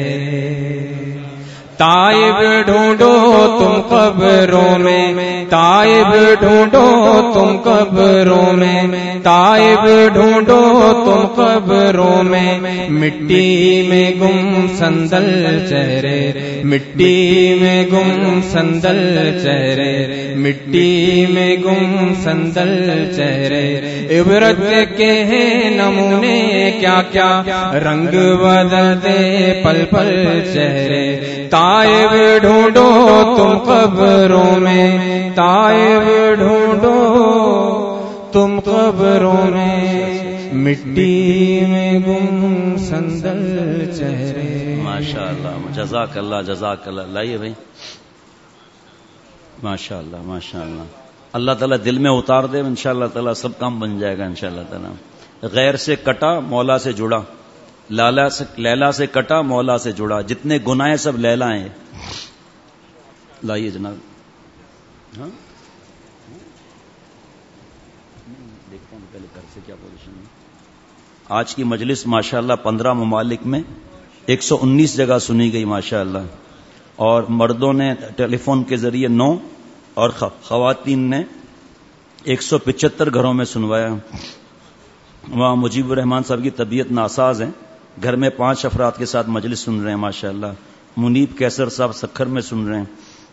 تائب ڈھونڈو تم قبروں میں، تائب ڈھونڈو تم قبروں میں، تائب ڈھونڈو تم قبروں میں، مٹی میں گم سندل چہرے، مٹی میں گم سندل چہرے، مٹی میں گم سندل چہرے، عبرت کے ہیں نمونے کیا کیا، رنگ بدلتے پل پل چہرے، تائب ڈھونڈو تم قبروں میں، تائب ڈھونڈو تم قبروں میں، مٹی میں گم سندل چہرے۔ ماشاء اللہ، جزاک اللہ، جزاک اللہ۔ لائیے بھائی، ماشاء اللہ ماشاء اللہ، اللہ تعالیٰ دل میں اتار دے، انشاءاللہ تعالیٰ سب کام بن جائے گا انشاءاللہ تعالیٰ۔ غیر سے کٹا مولا سے جڑا، لیلا سے کٹا مولا سے جڑا، جتنے گناہ سب لیلا ہیں۔ لائیے جناب، ہاں دیکھتا ہوں پہلے گھر سے کیا پوزیشن ہے۔ آج کی مجلس ماشاءاللہ 15 ممالک میں 119 جگہ سنی گئی ماشاءاللہ، اور مردوں نے ٹیلی فون کے ذریعے 9 اور خواتین نے 175 گھروں میں سنوایا۔ وہاں مجیب الرحمان صاحب کی طبیعت ناساز ہے، گھر میں 5 افراد کے ساتھ مجلس سن رہے ہیں ماشاءاللہ۔ منیب کیسر صاحب سکھر میں سن رہے ہیں،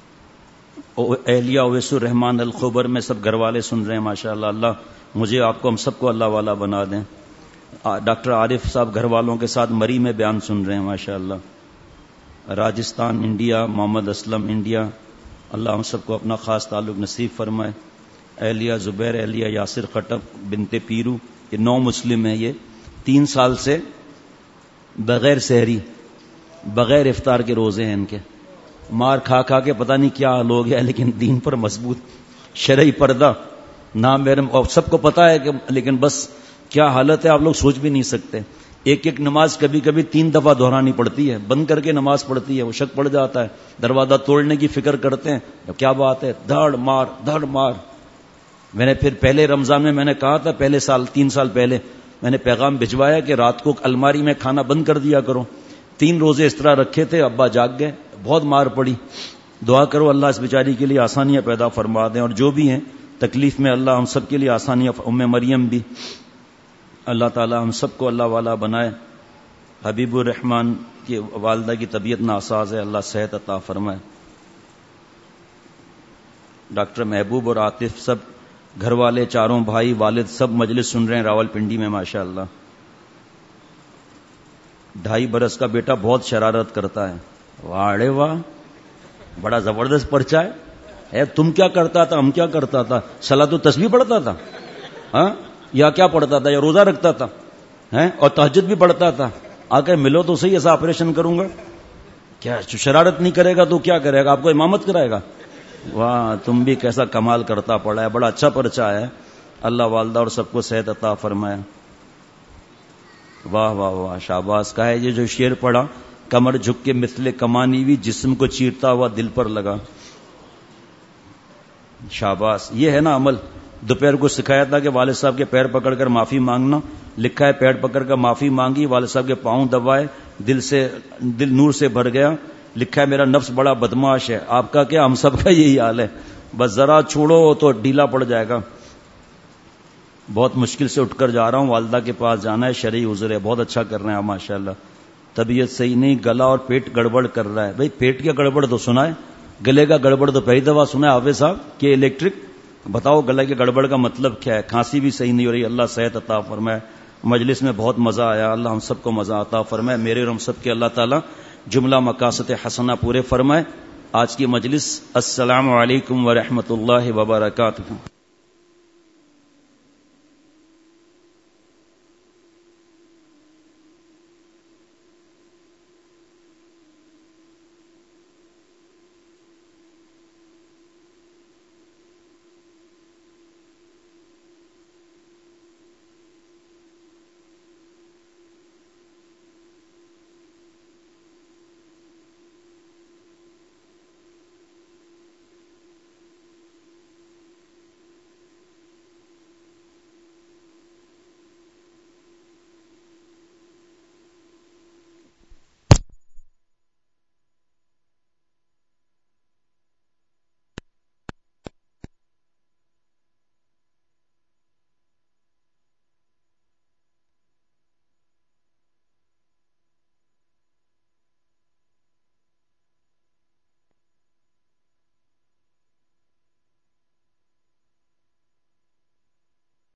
اہلیہ اویس الرحمان الخبر میں سب گھر والے سن رہے ہیں ماشاءاللہ۔ اللہ مجھے آپ کو ہم سب کو اللہ والا بنا دیں۔ ڈاکٹر عارف صاحب گھر والوں کے ساتھ مری میں بیان سن رہے ہیں ماشاءاللہ۔ راجستھان انڈیا، محمد اسلم انڈیا، اللہ ہم سب کو اپنا خاص تعلق نصیب فرمائے۔ اہلیہ زبیر، اہلیہ یاسر خٹک بنت پیرو، یہ 9 مسلم ہیں، یہ 3 سال سے بغیر سحری بغیر افطار کے روزے ہیں ان کے، مار کھا کھا کے پتہ نہیں کیا حال ہو گیا، لیکن دین پر مضبوط، شرعی پردہ نام میرے اور سب کو پتا ہے کہ، لیکن بس کیا حالت ہے آپ لوگ سوچ بھی نہیں سکتے۔ ایک ایک نماز کبھی کبھی 3 دفعہ دہرانی پڑتی ہے، بند کر کے نماز پڑھتی ہے، وہ شک پڑ جاتا ہے، دروازہ توڑنے کی فکر کرتے ہیں، کیا بات ہے، دھڑ مار دھڑ مار۔ میں نے پھر پہلے رمضان میں نے کہا تھا، پہلے سال 3 سال پہلے میں نے پیغام بھجوایا کہ رات کو الماری میں کھانا بند کر دیا کرو۔ 3 روزے اس طرح رکھے تھے، ابا جاگ گئے، بہت مار پڑی۔ دعا کرو اللہ اس بیچاری کے لیے آسانیاں پیدا فرما دیں، اور جو بھی ہیں تکلیف میں اللہ ہم سب کے لیے آسانیاں، ام مریم بھی اللہ تعالی ہم سب کو اللہ والا بنائے۔ حبیب الرحمان کی والدہ کی طبیعت ناساز ہے، اللہ صحت عطا فرمائے۔ ڈاکٹر محبوب اور عاطف سب گھر والے، چاروں بھائی، والد سب مجلس سن رہے ہیں راول پنڈی میں ماشاءاللہ۔ 2.5 برس کا بیٹا بہت شرارت کرتا ہے، واڑے واہ، بڑا زبردست پرچہ ہے۔ تم کیا کرتا تھا، ہم کیا کرتا تھا، صلاۃ و تسبیح پڑھتا تھا، ہاں یا کیا پڑھتا تھا، یا روزہ رکھتا تھا، اور تہجد بھی پڑھتا تھا۔ آ کے ملو تو صحیح، ایسا آپریشن کروں گا کیا؟ شرارت نہیں کرے گا تو کیا کرے گا، آپ کو امامت کرائے گا؟ واہ، تم بھی کیسا کمال کرتا پڑا ہے، بڑا اچھا پرچہ ہے، اللہ والدہ اور سب کو صحت عطا فرمائے۔ واہ واہ واہ، شاباش کا ہے یہ جو شعر پڑھا، کمر جھک کے مثل کمانی ہوئی، جسم کو چیرتا ہوا دل پر لگا۔ شاباش، یہ ہے نا عمل۔ دوپہر کو سکھایا تھا کہ والد صاحب کے پیر پکڑ کر معافی مانگنا، لکھا ہے پیر پکڑ کر معافی مانگی، والد صاحب کے پاؤں دبائے، دل نور سے بھر گیا، لکھا ہے میرا نفس بڑا بدماش ہے۔ آپ کا کیا، ہم سب کا یہی حال ہے، بس ذرا چھوڑو تو ڈھیلا پڑ جائے گا۔ بہت مشکل سے اٹھ کر جا رہا ہوں، والدہ کے پاس جانا ہے، شرعی عذر ہے، بہت اچھا کر رہے ہیں ماشاءاللہ۔ طبیعت صحیح نہیں، گلا اور پیٹ گڑبڑ کر رہا ہے۔ بھئی پیٹ کا گڑبڑ تو سنا ہے، گلے کا گڑبڑ تو پہلی دفعہ سنا ہے حافظ صاحب کہ الیکٹرک، بتاؤ گلے کے گڑبڑ کا مطلب کیا ہے؟ کھانسی بھی صحیح نہیں ہو رہی، اللہ صحت عطا فرمائے۔ مجلس میں بہت مزہ آیا، اللہ ہم سب کو مزہ عطا فرمائے، میرے اور ہم سب کے اللہ تعالی جملہ مقاصد حسنہ پورے فرمائے۔ آج کی مجلس، السلام علیکم ورحمۃ اللہ وبرکاتہ۔